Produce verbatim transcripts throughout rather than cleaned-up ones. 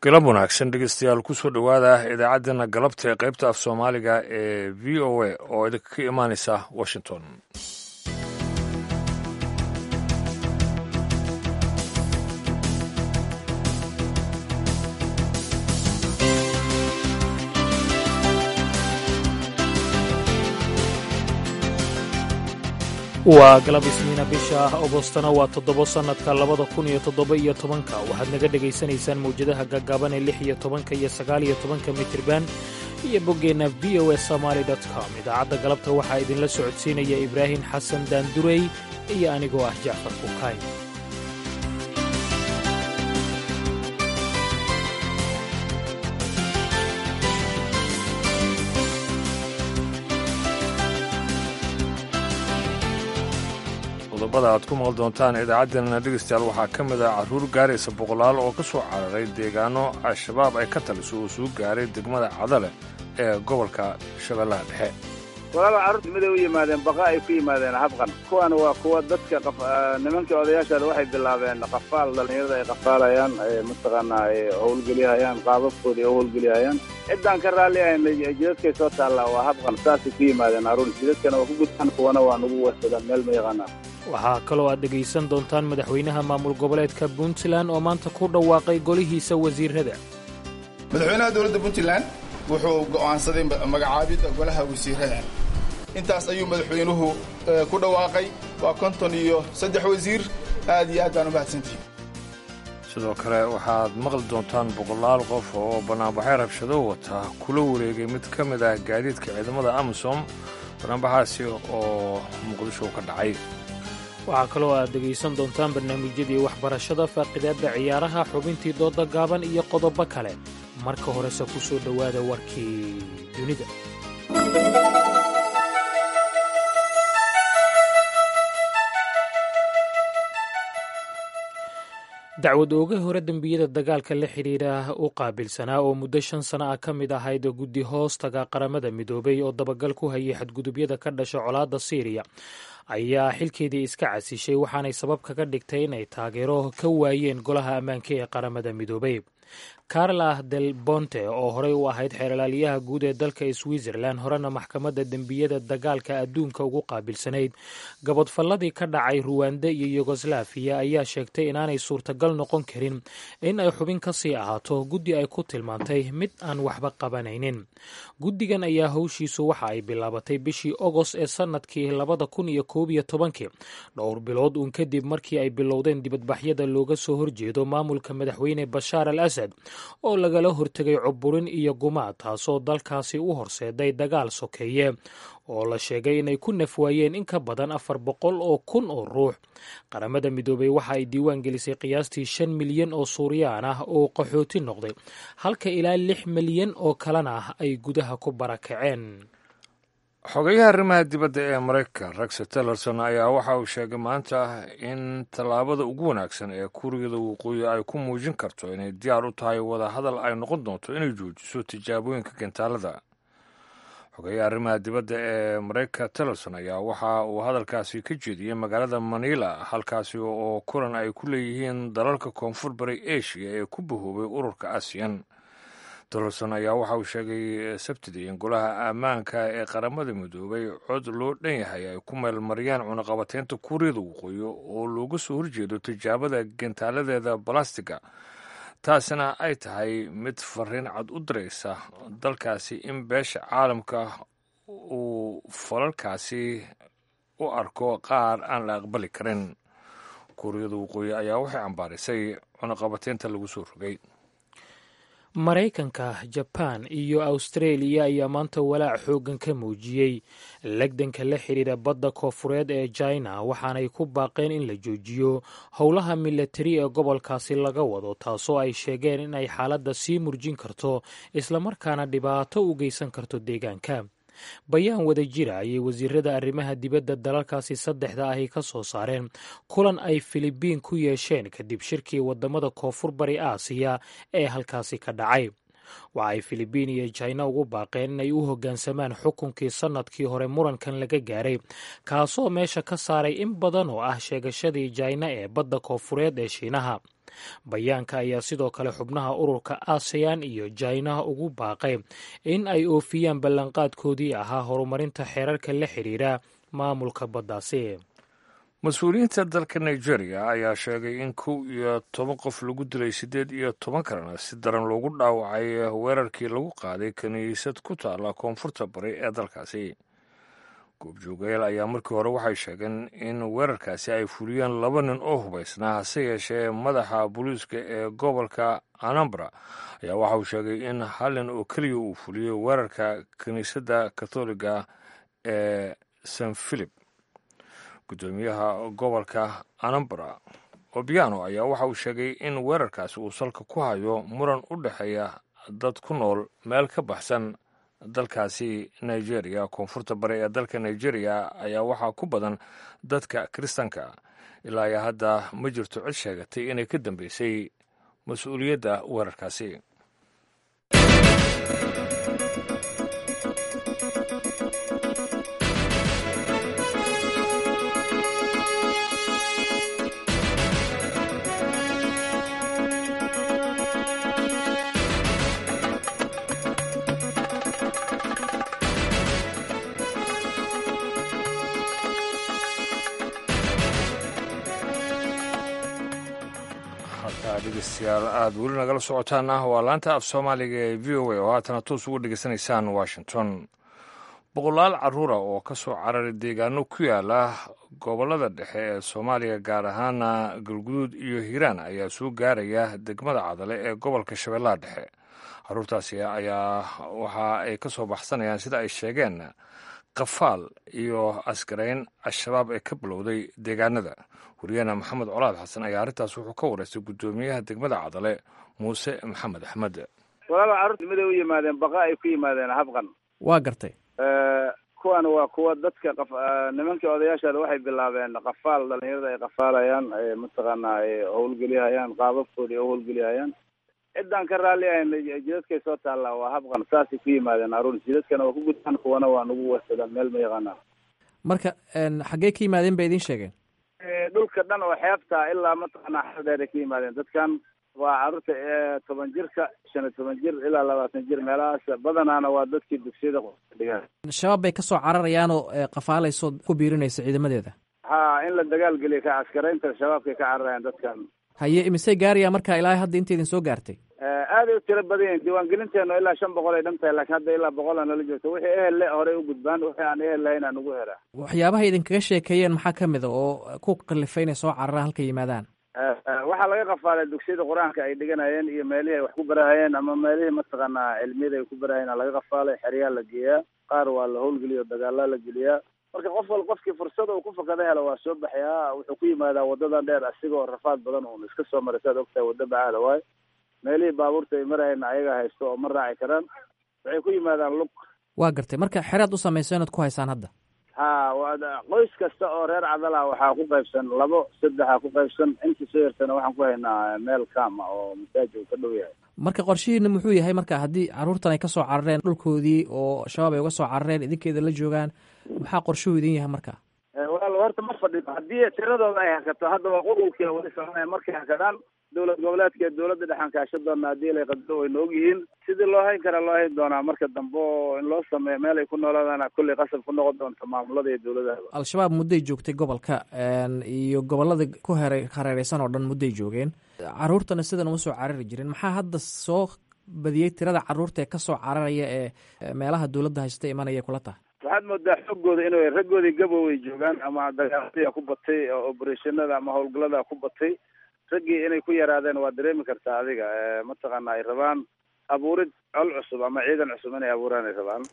galab wanaagsan dhegeystayaal kusoo dhowaada idaacaddeenna galabta ee qaybta af soomaaliga ee v o a oo idinka ka imaanaysa washington. waa galab isniina bisha ah agostana waa toddobo sannadka labada kun iyo toddoba iyo tobanka waxaad naga dhegaysanaysaan mawjadaha gaggaaban ee lix iyo tobanka iyo sagaal iyo tobanka mitirban iyo boggeenna v o s somaali dot com idaacadda galabta waxaa idinla socodsiinaya ibraahim xasan daandurey iyo anigoo ah jacfar kukayn. qodobada aad ku maqal doontaan idaacaddeenna dhegeystayaal waxaa ka mid ah carruur gaaraysa boqolaal oo ka soo cararay deegaano al-shabaab ay ka taliso uu suu gaaray degmada cadale ee gobolka shabeellaha dhexe. walaal carruurta miday u yimaadeen baqa ay ku yimaadeen habqan kuwan waa kuwa dadka nimankii odayaashaada waxay bilaabeen qafaal dhallinyarada ay qafaalayaan mataqaanaa ay howlgeliyahayaan qaababkooda ay howlgeliyahayaan ciddaan ka raalli ahayna jidadkay soo taallaa waa habqan saasay ku yimaadeen carruur jidadkana waa ku gudbaan kuwana waa nagu wasadaan meel ma yaqaanaan. waxaa kaloo aad dhegaysan doontaan madaxweynaha maamul goboleedka puntland oo maanta ku dhawaaqay golihiisa wasiirrada. madaxweynaha dowladda puntland wuxuu go'aansaday magacaabidda golaha wasiirrada intaas ayuu madaxweynuhu ku dhawaaqay waa konton iyo saddex wasiir aad iyo aad baan u mahadsantihin. sidoo kale waxaad maqli doontaan boqolaal qof oo bannaanbaxay rabshado wata kula wareegay mid ka mid ah gaadiidka ciidamada amisom bannaanbaxaasi oo muqdisho ka dhacay. waxaa kaloo aad dhegaysan doontaan barnaamijyadii waxbarashada faaqidaadda ciyaaraha xubintii dooda gaaban iyo qodobo kale marka horese ku soo dhowaada warkii dunida. dacwad ooga hore dembiyada dagaalka la xidhiidha u qaabilsanaa oo muddo shan sano ah ka mid ahayd guddi hoostaga qaramada midoobay oo dabagal ku hayay xadgudubyada ka dhasha colaadda siiriya ayaa xilkeedii iska casishay waxaanay sabab kaga dhigtay inay taageero ka waayeen golaha ammaanka ee qaramada midoobay. carla del bonte oo horey u ahayd xeeralaalyaha guud ee dalka switzerland horena maxkamadda dembiyada dagaalka adduunka ugu qaabilsanayd gabodfalladii ka dhacay ruwanda iyo yugoslafiya ayaa sheegtay inaanay suurtagal noqon karin in ay xubin ka sii ahaato guddi ay ku tilmaantay mid aan waxba qabanaynin. guddigan ayaa howshiisu waxa ay bilaabatay bishii ogost ee sannadkii labada kun iyo koob iyo tobankii dhowr bilood uun kadib markii ay bilowdeen dibadbaxyada looga soo horjeedo maamulka madaxweyne bashaar al asad oo lagala hortegay cuburin iyo gumaad taasoo dalkaasi u horseeday dagaal sokeeye oo la sheegay inay ku nafwaayeen in ka badan afar boqol oo kun oo ruux. qaramada midoobey waxa ay diiwaan gelisay qiyaastii shan milyan oo suuriyaan ah oo qaxooti noqday halka ilaa lix milyan oo kalena ah ay gudaha ku barakaceen. xogayaha arrimaha dibadda ee maraykanka rex tillerson ayaa waxa uu sheegay maanta in tallaabada ugu wanaagsan ee kuuriyada waqooyi ay ku muujin karto inay diyaar u tahay wadahadal ay noqon doonto inay joojiso tijaabooyinka gentaalada. xogayaha arrimaha dibadda ee maraykanka tillerson ayaa waxa uu hadalkaasi ka jeediyey magaalada manila halkaasi oo kulan ay ku leeyihiin dalalka koonfur bari asia ee ku bahoobay ururka asiyan. tillerson ayaa waxa uu sheegay sabtidii in golaha ammaanka ee qaramada midoobay cod loo dhan yahay ay ku meelmariyaan cunaqabateynta kuuriyada waqooyi oo looga soo horjeedo tijaabada gentaaladeeda balastiga taasina ay tahay mid fariin cad u diraysa dalkaasi in beesha caalamka uu falalkaasi u arko qaar aan la aqbali karin. kuuriyada waqooyi ayaa waxay cambaarisay cunaqabateynta lagu soo rogay. maraykanka jabaan iyo awstareeliya ayaa maanta walaac xooggan ka muujiyey legdanka la xidhiidha badda koofureed ee jina waxaanay ku baaqeen in la joojiyo howlaha milatari ee gobolkaasi laga wado taasoo ay sheegeen in ay xaaladda sii murjin karto islamarkaana dhibaato u geysan karto deegaanka. bayaan wada jira ayay wasiirada arrimaha dibadda dalalkaasi saddexda ahi ka soo saareen kulan ay filibiin ku yeesheen kadib shirkii wadamada koonfur bari aasiya ee halkaasi ka dhacay. waxa ay filibiin iyo jina ugu baaqeen inay u hoggaansamaan xukunkii sannadkii hore murankan laga gaaray kaasoo meesha ka saaray in badan oo ah sheegashadii jina ee badda koonfureed ee shiinaha. bayaanka ayaa sidoo kale xubnaha ururka asean iyo jina ugu baaqay in ay oofiyaan ballanqaadkoodii ahaa horumarinta xeerarka la xidhiira maamulka baddaasi. mas-uuliyiinta dalka nigeria ayaa sheegay in kow iyo toban qof lagu dilay siddeed iyo toban kalena si daran loogu dhaawacay weerarkii lagu qaaday kiniisad ku taalla koonfurta bari ee dalkaasi. goobjoogayaal ayaa markii hore waxay sheegeen in weerarkaasi ay fuliyeen laba nin oo hubaysnaa, hase yeeshee madaxa booliiska ee gobolka anambra ayaa waxa uu sheegay in hal nin oo keliya uu fuliyey weerarka kiniisadda katoliga ee san philip. guddoomiyaha gobolka anambra obiano ayaa waxa uu sheegay in weerarkaasi uu salka ku hayo muran u dhexeeya dad ku nool meel ka baxsan dalkaasi nigeria. koonfurta bari ee dalka nigeria ayaa waxaa ku badan dadka kiristaanka. ilaa iyo hadda ma jirto cid sheegatay inay ka dambeysay mas-uuliyadda weerarkaasi. dhegeystayaal aada weli nagala socotaan ah waa laanta af soomaaliga ee v o a oo haatana toos uga dhegeysanaysaan washington. boqolaal carruura oo ka soo cararay deegaano ku yaala gobollada dhexe ee soomaaliya gaar ahaana galguduud iyo hiiraan ayaa soo gaaraya degmada cadale ee gobolka shabeellaha dhexe. carruurtaasi ayaa waxa ay ka soo baxsanayaan sida ay sheegeen qafaal iyo askarayn al-shabaab ee ka bilowday deegaanada. wariyahena maxamed colaad xasan ayaa arrintaas wuxuu ka wareystay guddoomiyaha degmada cadale muuse maxamed axmed. walaalo carruurta miday u yimaadeen baqa ay ku yimaadeen habqan. waa gartay. kuwan waa kuwa dadka qaf nimankii odayaashaada waxay bilaabeen qafaal dhalinyarada ay qafaalayaan mataqaanaa ay howlgeliyahayaan qaababkoodii u howlgeliyahayaan. ciddaan ka raalli ahayn jidadkay soo taallaa waa habqan. saasay ku yimaadeen carruur. jidadkana waa ku gudbaan, kuwana waa nagu wasadaan meel ma yaqaanaan. marka xaggee ka yimaadeen bay idiin sheegeen? dhulka dhan oo xeebta ilaa mataqaanaa xardheeray ka yimaadeen. dadkan waa carruurta toban jirka shan iyo toban jir ilaa labaatan jir meelahaas badanaana waa dadkii dugsiyada dhigaan. shabaab bay kasoo cararayaanoo qafaalayso ku biirinaysa ciidamadeeda? ha in la dagaal geliya ka askaraynta shabaabkay ka cararayaan dadkan. haye imisay gaarayaa marka ilaa hadda inta idin soo gaartay? aaday u tiro badan yihin. diiwaangelinteenu ilaa shan boqol ay dhan tahay, laakiin hadda ilaa boqola nala joogto. wixii ehel le horey u gudbaan, wixii aan ehel lahayn aan ugu helaa. waxyaabaha idinkaga sheekeeyeen maxaa ka mid a oo ku kalifay inay soo cararaan halka yimaadaan? waxaa laga qafaalay dugsiyada qur-aanka ay dhiganayeen iyo meelihii ay wax ku barahayeen ama meelihii mataqaanaa cilmiyada ay ku barahayeen laga qafaalay. xeryaa la geeyaa, qaar waa la howlgeliyo dagaalaa la geliyaa. marka qof wal qofkii fursada uu ku fakada helo waa soo baxyaa. wuxuu ku yimaadaa wadadan dheer asigoo rafaad badan uun iska soo maray. saad ogtahay wadda bacaada waayo. meelihii baabuurta ay marayeen ayaga haysto oo ma raaci karaan. waxay ku yimaadaan lug. waa gartay. marka xeraad u samayso inaad ku haysaan hadda? ha qoys kasta oo reer cadala waxaa ku qaybsan labo saddexa ku qaybsan. intii soo yartana waxaan ku haynaa meel kaama oo masaajid uu ka dhow yahay. marka qorshihiina muxuu yahay marka haddii carruurtan ay ka soo carareen dhulkoodii oo shabaab ay uga soo carareen idinkeeda la joogaan, maxaa qorshuhu idin yahay marka? walaal horta ma fadhino. haddii tiradooda ay hakato hadda waa qululkii wali soconaya. markay hakadaan dowlad goboleedka dowladda dhexan kaasha doona haddii ilay qadro way noog yihiin. sidii loo hayn kara loo hayn doonaa marka dambe oo in loo sameeyo meel ay ku noolaadaan kolley qasab ku noqon doonto maamulada iyo dowladaha. al-shabaab mudday joogtay gobolka iyo gobolada ku here hareereysan oo dhan mudday joogeen. carruurtana sidan uma soo carari jirin. maxaa hadda soo badiyey tirada carruurta ee kasoo cararaya ee meelaha dowladda haysta imanaya kula tahay? waxaad moodaa xoggooda inuu raggoodii gabow ay joogaan ama dagaalada ku batay oo obereshanada ama howlgallada ku batay. raggii inay ku yaraadeen waa dareemi kartaa adiga. mataqaana ay rabaan abuurid col cusub ama ciidan cusub inay abuuraan ay rabaan.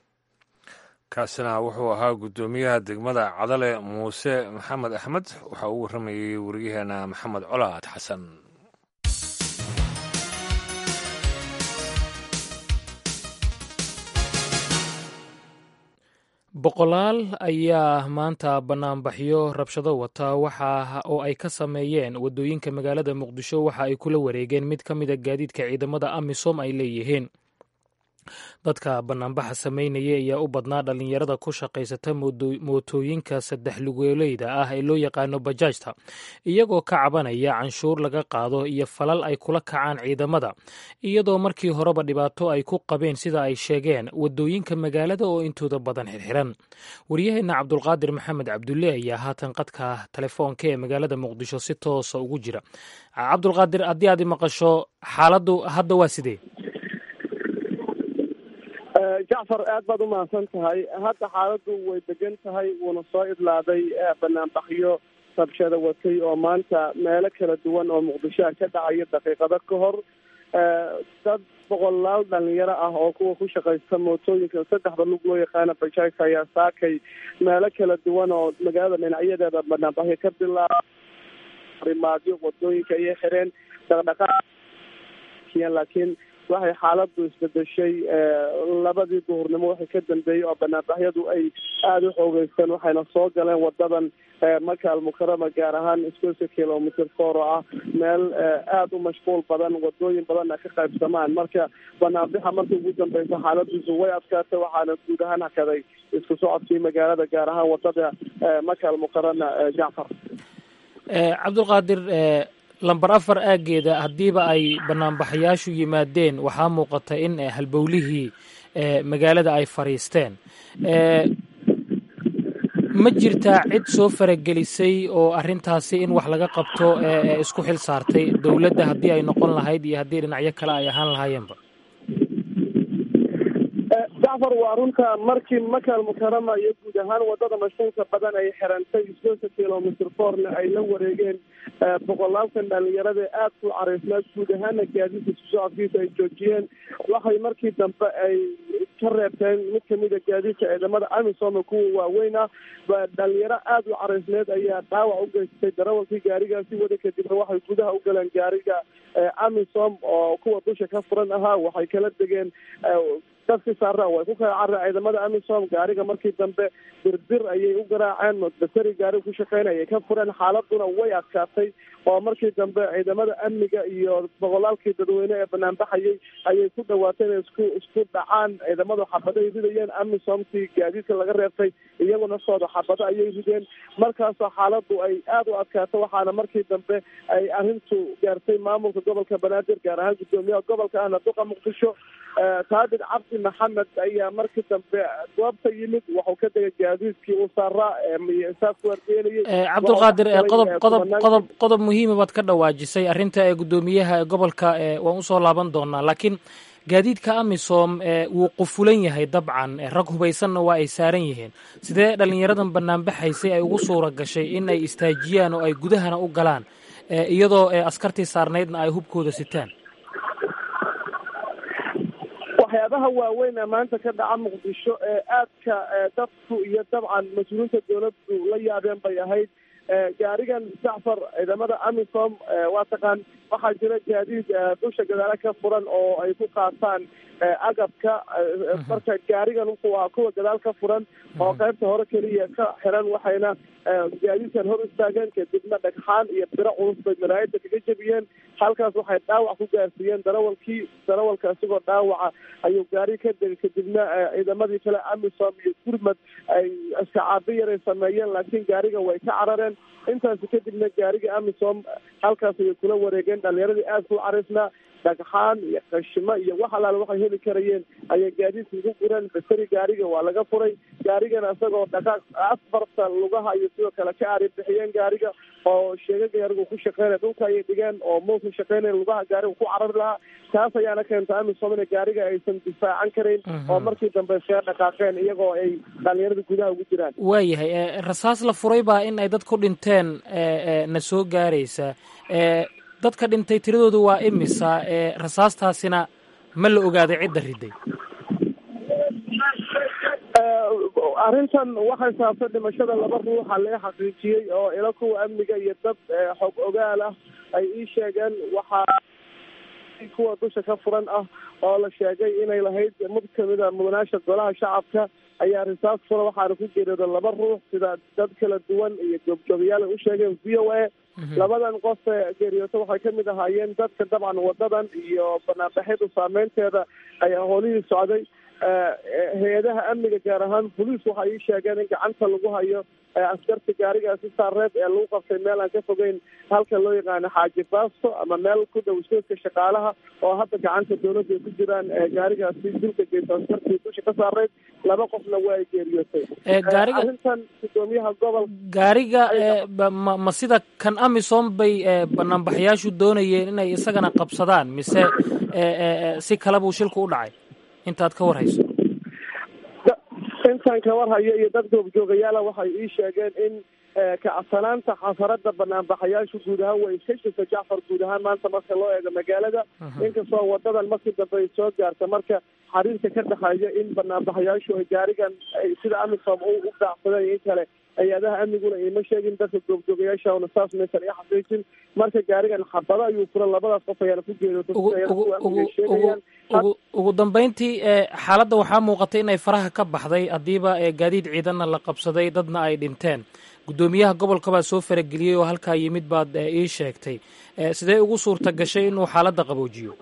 kaasina wuxuu ahaa guddoomiyaha degmada cadale muuse maxamed axmed. waxa uu warramayey wariyaheena maxamed colaad xasan. boqolaal ayaa maanta banaanbaxyo rabshado wata waxa oo ay ka sameeyeen waddooyinka magaalada muqdisho. waxa ay kula wareegeen mid ka mida gaadiidka ciidamada amisom ay leeyihiin. dadka banaanbaxa sameynaya ayaa u badnaa dhallinyarada ku shaqaysata mootooyinka saddex lugeeleyda ah ee loo yaqaano bajaajta iyagoo ka cabanaya canshuur laga qaado iyo falal ay kula kacaan ciidamada iyadoo markii horeba dhibaato ay ku qabeen sida ay sheegeen wadooyinka magaalada oo intooda badan xirxiran waryaheena cabdulqaadir maxamed cabdulle ayaa haatan qadka telefoonka ee magaalada muqdisho si toosa ugu jira. cabdulqaadir, haddii aad maqasho, xaaladdu hadda waa sidee? jacfar, aad baad u mahadsan tahay. hadda xaaladdu way degan tahay, wuuna soo idlaaday banaanbaxyo rabshada watay oo maanta meelo kala duwan oo muqdishoa ka dhacaya daqiiqado ka hor. dad boqolaal dhalinyaro ah oo kuwa ku shaqaysta mootooyinka saddexda lug loo yaqaana bajaajka ayaa saakay meelo kala duwan oo magaalada dhinacyadeeda banaanbaxyo ka bilaaba rimaadyo wadooyinka ayay xireen dhaqdhaqaaq, laakiin waxay xaaladu isbedeshay labadii duhurnimo waxay ka dambeeyey oo banaanbaxyadu ay aada u xoogeysteen, waxayna soo galeen wadadan Maka al-Mukarama, gaar ahaan isgoyska kilomitr four oo ah meel aada u mashquul badan, wadooyin badanna ka qaybsamaan. marka banaanbaxa markii ugu dambeysa xaaladiisu way adkaatay, waxaana guud ahaan hakaday isku socodkii magaalada, gaar ahaan wadada Maka al-Mukarama. jacfar cabdulqaadir, lamber afar aageeda haddiiba ay banaanbaxayaashu yimaadeen waxaa muuqata in halbowlihii magaalada ay fadhiisteen. ma jirtaa cid soo faragelisay oo arrintaasi in wax laga qabto isku xil saartay, dowladda haddii ay noqon lahayd iyo haddii dhinacyo kale ay ahaan lahaayeenba? jacfar, waa runta markii Maka al-Mukarama iyo guud ahaan wadada mashquulka badan ay xirantay, isgoyska kilomitr fourna ay la wareegeen boqolaalkan dhalinyarada aada ku caraysnaad, guud ahaana gaadiidka isku socodkiisa ay joojiyeen. waxay markii dambe ay ka reebteen mid kamid a gaadiidka ciidamada amisom kuwa waaweyn ah. dhalinyaro aada u caraysneed ayaa dhaawac u geystay darawalkii gaarigaasi wada, kadibna waxay gudaha u galeen gaariga amisom oo kuwa dusha ka furan ahaa. waxay kala degeen dadkii saara, way ku kala carareen ciidamada amisom. gaariga markii dambe dirdir ayay u garaaceen, bateri gaariga ku shaqeynaya ayay ka fureen. xaaladuna way adkaatay oo markii dambe ciidamada amniga iyo boqolaalkii dadweyne ee banaanbaxayay ayay ku dhawaatay inay isku isku dhacaan. ciidamadu xabado ay ridayeen, amisomkii gaadiidka laga reebtay iyaguna sooda xabado ayay rideen. markaasoo xaaladu ay aada u adkaato, waxaana markii dambe ay arrintu gaartay maamulka gobolka banaadir, gaar ahaan guddoomiyaha gobolka ahna duqa muqdisho taabid cabdi maxamed ayaa markii dambe goobta yimid. wuxuu ka degay gaadiidkii uu saaraa saas ku wardeynayay. cabdulqaadir, qodob qodob qodob qodob muhiima baad ka dhawaajisay arrinta ee guddoomiyaha gobolka, waan usoo laaban doonaa, laakiin gaadiidka amisom wuu qufulan yahay dabcan, rag hubaysanna waa ay saaran yihiin. sidee dhalinyaradan banaanbaxaysay ay ugu suura gashay in ay istaajiyaan oo ay gudahana u galaan iyadoo askartii saarnaydna ay hubkooda sitaan? waxyaabaha waaweyn ee maanta ka dhaca muqdisho ee aadka dadku iyo dabcan mas-uuliyiinta dowladdu la yaabeen bay ahayd. gaarigan jacfar, ciidamada amisom waa taqaan waxaa jira gaadiid dusha gadaale ka furan oo ay ku qaataan agabka. marka gaarigan wuxuu ahaa kuwa gadaal ka furan oo qaybta hore keliya ka xiran, waxayna gaadiidkan hor istaageen, kadibna dhagxaan iyo biro culus bay maraayada kaga jebiyeen. halkaas waxay dhaawac ku gaarsiiyeen darawalkii. darawalka isigoo dhaawaca ayuu gaari ka degay, kadibna ciidamadii kale amisom iyo gurmad ay iskacaabi yaray sameeyeen, laakiin gaarigan way ka carareen. intaasi kadibna gaariga amisom halkaas ayay kula wareegeen. dhalinyaradii aada ku caraysnaa, dhagxaan iyo qashimo iyo wax alaale waxay heli karayeen ayay gaadiidka ugu gureen. bateri gaariga waa laga furay. gaarigana isagoo dhaqaaq afarta lugaha iyo sidoo kale ka ari bixiyeen gaariga oo sheega gaarigu ku shaqeynaya dhulka ayay dhigeen oo muusa shaqeynaya lugaha gaariga ku carari lahaa. taas ayaana keenta amisom in gaariga aysan difaacan karayn oo markii dambe iskaga dhaqaaqeen iyagoo ay dhalinyarada gudaha ugu jiraan. waayahay, rasaas la furay baa in ay dad ku dhinteen na soo gaaraysa. dadka dhintay tiradoodu waa imisa? rasaastaasina ma la ogaaday cidda riday? arrintan waxay saabtay dhimashada laba ruuxa laga xaqiijiyey oo ila kuwa amniga iyo dad xog ogaal ah ay ii sheegeen. waxaa kuwa dusha ka furan ah oo la sheegay inay lahayd mid kamida mudanaasha golaha shacabka ayaa risaas fura waxaana ku geeriyooda laba ruux sida dad kala duwan iyo goobjoogayaal ay u sheegeen v o a labadan qof ee geeriyoota waxay kamid ahaayeen dadka dabcan wadadan iyo banaanbaxyadu saameynteeda ayaa howlihii socday hay-adaha amniga gaar ahaan boliis waxay ii sheegeen in gacanta lagu hayo askarta gaarigaasi saareed ee lagu qabtay meel aan ka fogeyn halka loo yaqaano xaaji baasto ama meel ku dhow soodka shaqaalaha oo hadda gacanta dawladda ay ku jiraan gaarigaasi dilka geysa askartii dusha ka saareyd laba qofna waa ay geeriyootay arrintan gudoomiyaha gobol gaariga ma ma sida kan amisom bay banaanbaxayaashu doonayeen inay isagana qabsadaan mise si kale buu shilku u dhacay intaad ka warhayso intaan ka warhayo iyo dad goobjoogayaala waxay ii sheegeen in kacsanaanta xafarada banaanbaxayaashu guud ahaan way iska jirta jacfar guud ahaan maanta marka loo eego magaalada inkastoo wadadan markii dambe ay soo gaarta marka xariirka ka dhexeeya in banaanbaxayaashu ay gaarigan sida amisom u daacsadeen in kale hay-adaha amniguna ima sheegin dadka goobjoogayaashauna saas maysan i xaqiijin marka gaarigan xabado ayuu furan labadaas qof ayaana ku geeriyootay ugu dambeyntii xaaladda waxaa muuqatay inay faraha ka baxday haddiiba gaadiid ciidanna la qabsaday dadna ay dhinteen guddoomiyaha gobolka baa soo farageliyey oo halkaa yimid baad ii sheegtay sidee ugu suurta gashay inuu xaaladda qaboojiyo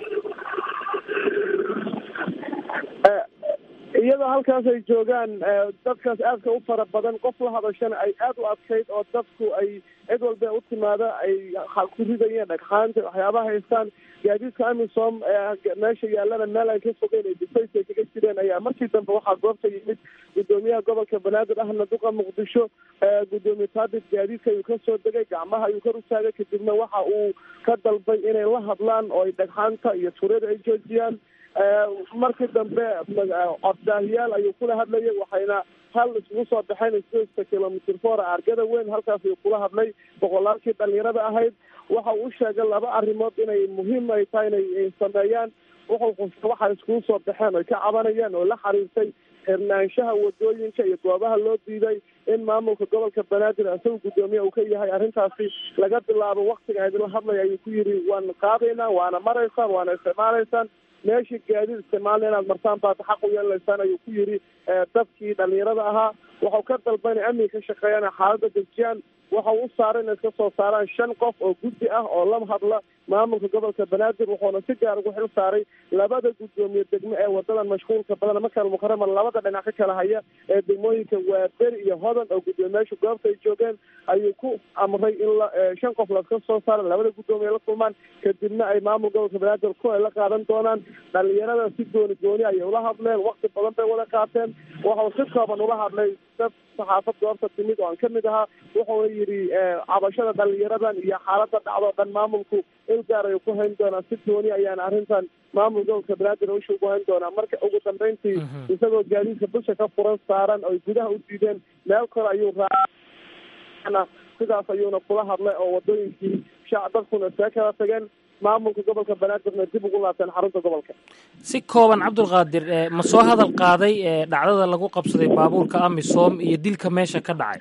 iyadoo halkaas ay joogaan dadkaas aadka u fara badan qof la hadashana ay aad u adkayd oo dadku ay cid walba u timaada ay ku ridayeen dhagxaanta waxyaabaha haystaan gaadiidka amisom meesha yaalana meel aan ka fogeyn ay difays ay kaga jireen ayaa markii dambe waxaa goobta yimid gudoomiyaha gobolka banaadir ahna duqa muqdisho gudoomiye taabit gaadiidka ayuu ka soo degay gacmaha ayuu ka rutaagay kadibna waxa uu ka dalbay inay la hadlaan oo ay dhagxaanta iyo tuurada ay joojiyaan markii dambe codbaahiyaal ayuu kula hadlayay waxayna hal iskugu soo baxeen isgoyska kilomitr four argada weyn halkaas ayuu kula hadlay boqolaalkii dhalinyarada ahayd waxa uu u sheegay laba arrimood inay muhiim ay tahay inay sameeyaan wuxuu qufta waxay iskugu soo baxeen oy ka cabanayaan oo la xiriirtay xirnaanshaha wadooyinka iyo goobaha loo diiday in maamulka gobolka banaadir isaga guddoomiye uu ka yahay arrintaasi laga bilaabo waktiga idinla hadlaya ayuu ku yidhi waan qaadaynaa waana maraysaan waana isticmaalaysaan meeshii gaadiid isticmaalna inaad martaan baad xaq u yeelanaysaan ayuu ku yidhi dadkii dhalinyarada ahaa waxau ka dalba inay amniga ka shaqeeyaan xaaladda dejiyaan waxa u saaray inay iska soo saaraan shan qof oo guddi ah oo la hadla maamulka gobolka banaadir wuxuuna si gaar ugu xil saaray labada guddoomiye degmo ee wadadan mashquulka badan makal mukarama labada dhinac ka kala haya ee degmooyinka waaberi iyo hodan oo guddoomiyaasha goobta ay joogeen ayuu ku amray in la shan qof laska soo saara labada guddoomiye la kulmaan kadibna ay maamul gobolka banaadir ku ay la qaadan doonaan dhalinyarada si gooni gooni ayay ula hadleen wakti badan bay wada qaateen waxau si kooban ula hadlay dad saxaafad goobta timid oo aan kamid ahaa wuxuuna yidhi cabashada dhalinyaradan iyo xaalada dhacdo dhan maamulku il gaar ayuu ku hayn doonaa si gooni ayaana arrintan maamul gobolka banaadir usha ugu hayn doonaa marka ugu dambeyntii isagoo gaadiidka dusha ka furan saaran oy gudaha u diideen meel kore ayuu raa sidaas ayuuna kula hadlay oo wadooyinkii shaac dadkuna iskaga kala tageen maamulka gobolka banaadirna dib ugu laabteen xarunta gobolka si kooban cabdulqaadir ma soo hadal qaaday dhacdada lagu qabsaday baabuurka amisom iyo dilka meesha ka dhacay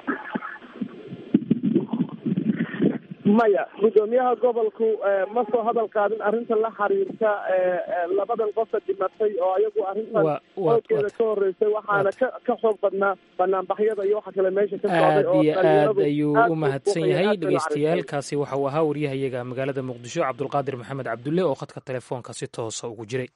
maya guddoomiyaha gobolku ma soo hadal qaadin arrinta la xiriirta labadan qofka dhimatay oo ayagu arrintan oodkeeda ka horeysay waxaana ka ka xoog badnaa banaanbaxyada iyo waxa kale meesha ka socday oo aad iyo aad ayuu u mahadsan yahay dhegeystayaal kaasi waxa uu ahaa waryahayaga magaalada muqdisho cabdulqaadir maxamed cabdulle oo khadka telefoonka si toosa ugu jiray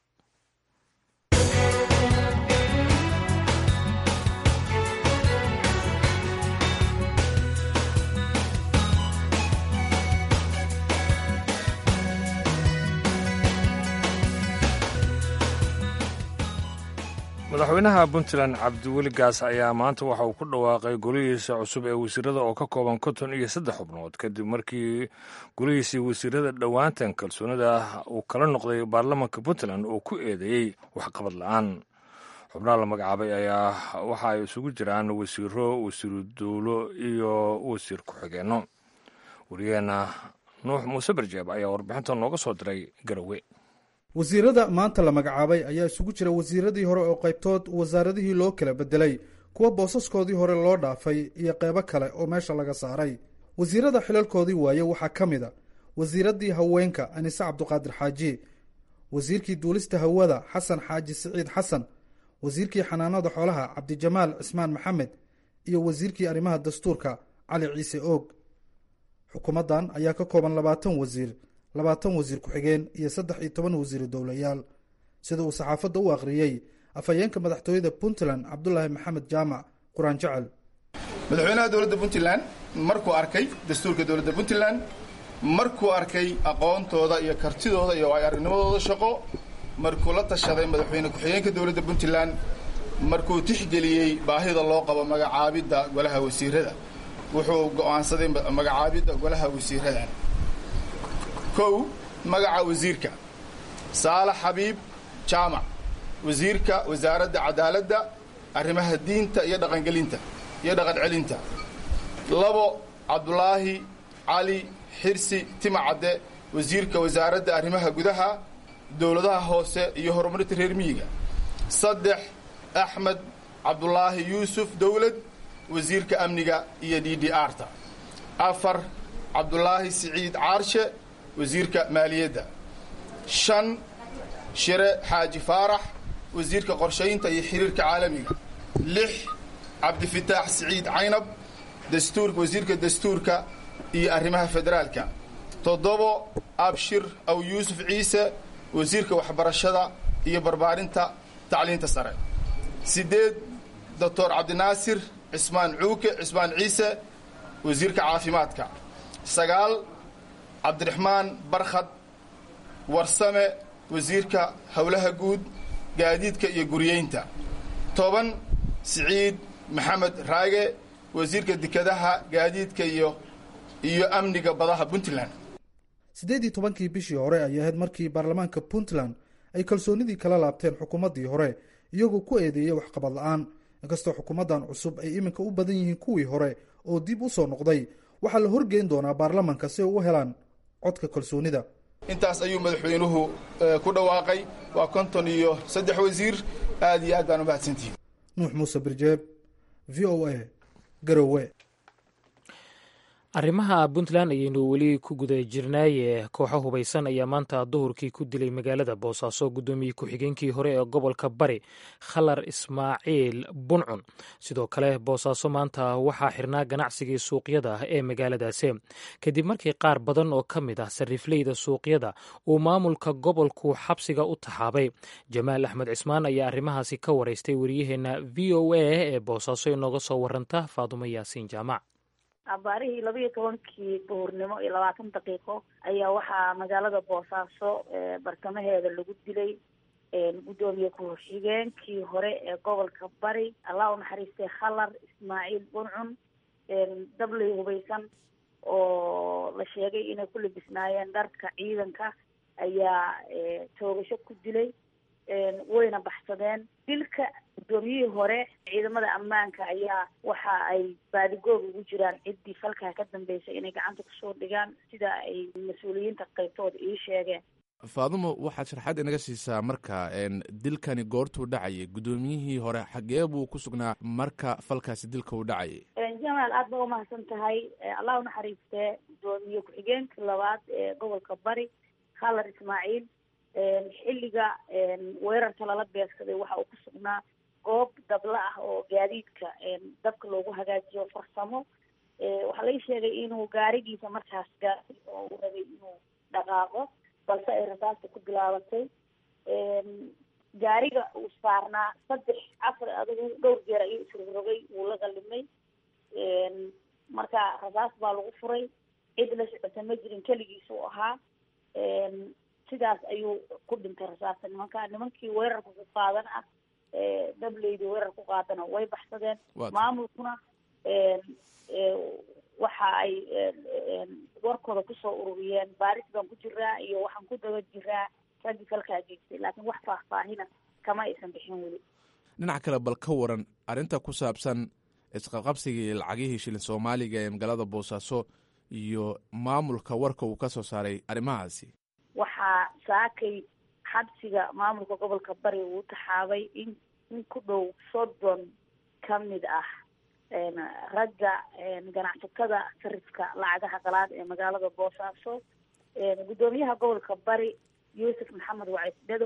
madaxweynaha puntland cabdiweli gaas ayaa maanta waxa uu ku dhawaaqay golihiisa cusub ee wasiirada oo ka kooban konton iyo saddex xubnood kadib markii golihiisii wasiirada dhowaantan kalsoonida uu kala noqday baarlamanka puntland oo ku eedeeyey waxqabad la-aan xubnaha la magacaabay ayaa waxa ay isugu jiraan wasiiro wasiiru dowlo iyo wasiir ku-xigeenno wariyaheenna nuux muuse barjeeb ayaa warbixinta nooga soo diray garowe wasiirada maanta la magacaabay ayaa isugu jira wasiiradii hore oo qaybtood wasaaradihii loo kala bedelay kuwa boosaskoodii hore loo dhaafay iyo qeybo kale oo meesha laga saaray wasiirada xilalkoodii waaye waxaa ka mid a wasiiradii haweenka anise cabduqaadir xaaji wasiirkii duulista hawada xasan xaaji siciid xasan wasiirkii xanaanada xoolaha cabdijamaal cismaan maxamed iyo wasiirkii arrimaha dastuurka cali ciise oog. xukuumaddan ayaa ka kooban labaatan wasiir, labaatan wasiir ku-xigeen iyo saddex iyo toban wasiiru dowlayaal, sida uu saxaafadda u akhriyey afhayeenka madaxtooyada puntland cabdulaahi maxamed jaamac quraan jecel. madaxweynaha dowladda puntland markuu arkay dastuurka dowladda puntland, markuu arkay aqoontooda iyo kartidooda iyo ay aragnimadooda shaqo, markuu la tashaday madaxweyne ku-xigeenka dowladda puntland, markuu tixgeliyey baahida loo qabo magacaabidda golaha wasiirada, wuxuu go'aansaday magacaabidda golaha wasiiradan. kow, magaca wasiirka saalax xabiib jaamac, wasiirka wasaaradda cadaaladda, arrimaha diinta iyo dhaqangelinta iyo dhaqan celinta. labo, cabdulaahi cali xirsi timacadde, wasiirka wasaaradda arrimaha gudaha, dowladaha hoose iyo horumarinta reer miyiga. saddex, axmed cabdulaahi yuusuf dowlad, wasiirka amniga iyo d d r ta. afar, cabdulaahi siciid caarshe, wasiirka maaliyadda. shan, shire xaaji faarax, wasiirka qorshaynta iyo xiriirka caalamiga. lix, cabdifitaax siciid caynab, dastuurka wasiirka dastuurka iyo arrimaha federaalka. toddobo, abshir aw yuusuf ciise, wasiirka waxbarashada iyo barbaarinta tacliinta sare. siddeed, doctor cabdinaasir cismaan cuuke cismaan ciise, wasiirka caafimaadka. sagaal, cabdiraxmaan barkhad warsame, wasiirka howlaha guud, gaadiidka iyo guriyeynta. toban, siciid maxamed raage, wasiirka dekedaha, gaadiidka iyo iyo amniga badaha puntland. siddeed iyo tobankii bishii hore ayay ahayd markii baarlamaanka puntland ay kalsoonidii kala laabteen xukuumaddii hore iyagoo ku eedeeyay waxqabad la-aan. inkastoo xukuumaddan cusub ay iminka u badan yihiin kuwii hore oo dib u soo noqday, waxaa la horgeyn doonaa baarlamanka si ay u helaan codka kalsoonida. intaas ayuu madaxweynuhu ku dhawaaqay. waa konton iyo saddex wasiir. aad iyo aad baan u mahadsantihiin. nuux muuse birjeeb, v o a, garowe. arrimaha puntland ayaynu weli ku guda jirnaaye kooxo hubaysan ayaa maanta duhurkii ku dilay magaalada boosaaso guddoomiye ku-xigeenkii hore ee gobolka bari khalar ismaaciil buncun. sidoo kale boosaaso maanta waxaa xirnaa ganacsigii suuqyada ee magaaladaasi kadib markii qaar badan oo ka mid ah sarifleyda suuqyada uu maamulka gobolku xabsiga u taxaabay. jamaal axmed cismaan ayaa arrimahaasi ka waraystay wariyaheenna v o a ee boosaaso inooga soo waranta faadumo yaasiin jaamac. abaarihii laba iyo tobankii duhurnimo iyo labaatan daqiiqo ayaa waxaa magaalada boosaaso bartamaheeda lagu dilay guddoomiye ku-xigeenkii hore ee gobolka bari allah u naxariistay khalar ismaaciil buncun. dabley hubaysan oo la sheegay inay ku labisnaayeen dharka ciidanka ayaa toogasho ku dilay, wayna baxsadeen. dilka guddoomiyihii hore ciidamada ammaanka ayaa waxa ay baadigoob ugu jiraan ciddii falkaa ka dambeysay inay gacanta kusoo dhigaan, sida ay mas-uuliyiinta qaybtooda ii sheegeen. faadumo, waxaad sharxaad inaga siisaa marka dilkani goortuu dhacayay, guddoomiyihii hore xagee buu ku sugnaa marka falkaasi dilka uu dhacayay? jamaal, aad baa umahadsan tahay. allah u naxariistee guddoomiye ku-xigeenka labaad ee gobolka bari khalar ismaaciil xilliga weerarka lala beegsaday waxa uu ku sugnaa goob dabla ah oo gaadiidka dabka loogu hagaajiyo farsamo. waxaa laga sheegay inuu gaarigiisa markaas gaari oo uu rabay inuu dhaqaaqo, balse ay rasaasta ku bilaabatay. gaariga uu saarnaa saddex afar adigu dhowr jeer ayuu isrogrogay, wuu la qalimay. marka rasaas baa lagu furay, cid la socota ma jirin, keligiis uu ahaa. sidaas ayuu ku dhintay rasaasta. nimanka nimankii weerarka ku qaadan ah dableydi weerar ku qaadana way baxsadeen. maamulkuna waxa ay warkooda kusoo ururiyeen baaris baan ku jiraa iyo waxaan ku daba jiraa raggii falkaa geystay, laakiin wax faahfaahina kama aysan bixin weli. dhinac kale bal ka waran arrinta ku saabsan isqaqabsigii lacagihii shilin soomaaliga ee magaalada boosaaso iyo maamulka warka uu ka soo saaray arrimahaasi. waxaa saakay xabsiga maamulka gobolka bari uu taxaabay in in ku dhow soddon ka mid ah ragga ganacsatada sarifka lacagaha qalaad ee magaalada boosaaso. guddoomiyaha gobolka bari yuusuf maxamed wacisdhado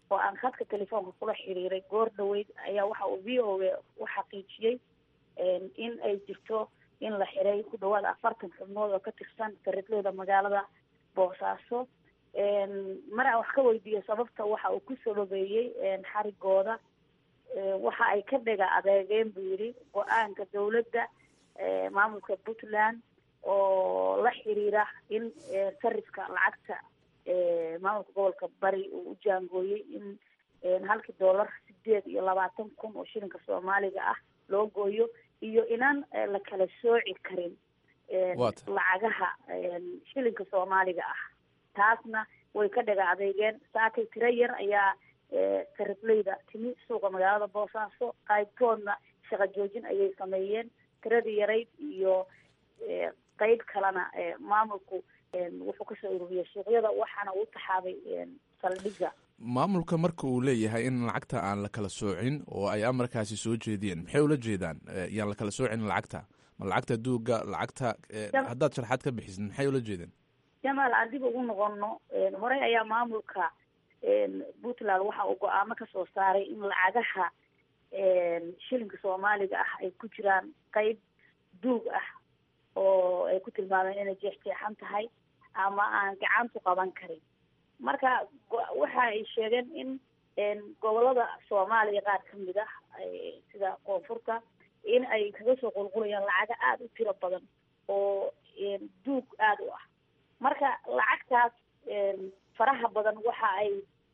oo aan khadka telefoonka kula xiriiray goor dhaweyd ayaa waxa uu v o a u xaqiijiyey in ay jirto in la xiray ku dhawaada afartan xubnood oo ka tirsan sarifleyda magaalada boosaaso mar aan wax ka weydiiyo sababta waxa uu ku sababeeyey xarigooda waxa ay ka dhega adeegeen buu yidhi go-aanka dawladda maamulka puntland oo la xiriira in sarifka lacagta maamulka gobolka bari uu u jaangooyey in halkii dollar sideed iyo labaatan kun oo shilinka soomaaliga ah loo gooyo iyo inaan la kala sooci karin lacagaha shilinka soomaaliga ah. taasna way ka dhaga adeegeen. saakay tiro yar ayaa sarifleyda timi suuqa magaalada boosaaso, qaybtoodna shaqo joojin ayay sameeyeen. tiradii yarayd iyo qayb kalena maamulku wuxuu kasoo ururiyay suuqyada waxaana uu taxaabay saldhigga. maamulka marka uu leeyahay in lacagta aan la kala soocin oo ay amarkaasi soo jeediyeen, maxay ula jeedaan yaan la kala soocin lacagta? ma lacagta duuga, lacagta haddaad sharxaad ka bixisid maxay ula jeedeen? jamaal, aan dib ugu noqono, horey ayaa maamulka puntland waxa uu go-aamo kasoo saaray in lacagaha shilinka soomaaliga ah ay ku jiraan qayb duug ah oo ay ku tilmaameen inay jeexjeexan tahay ama aan gacantu qaban karin. marka waxa ay sheegeen in gobolada soomaaliya qaar kamid ah sida koonfurta in ay kaga soo qulqulayaan lacaga aada u tiro badan oo duug aada u ah. marka lacagtaas faraha badan waxa ay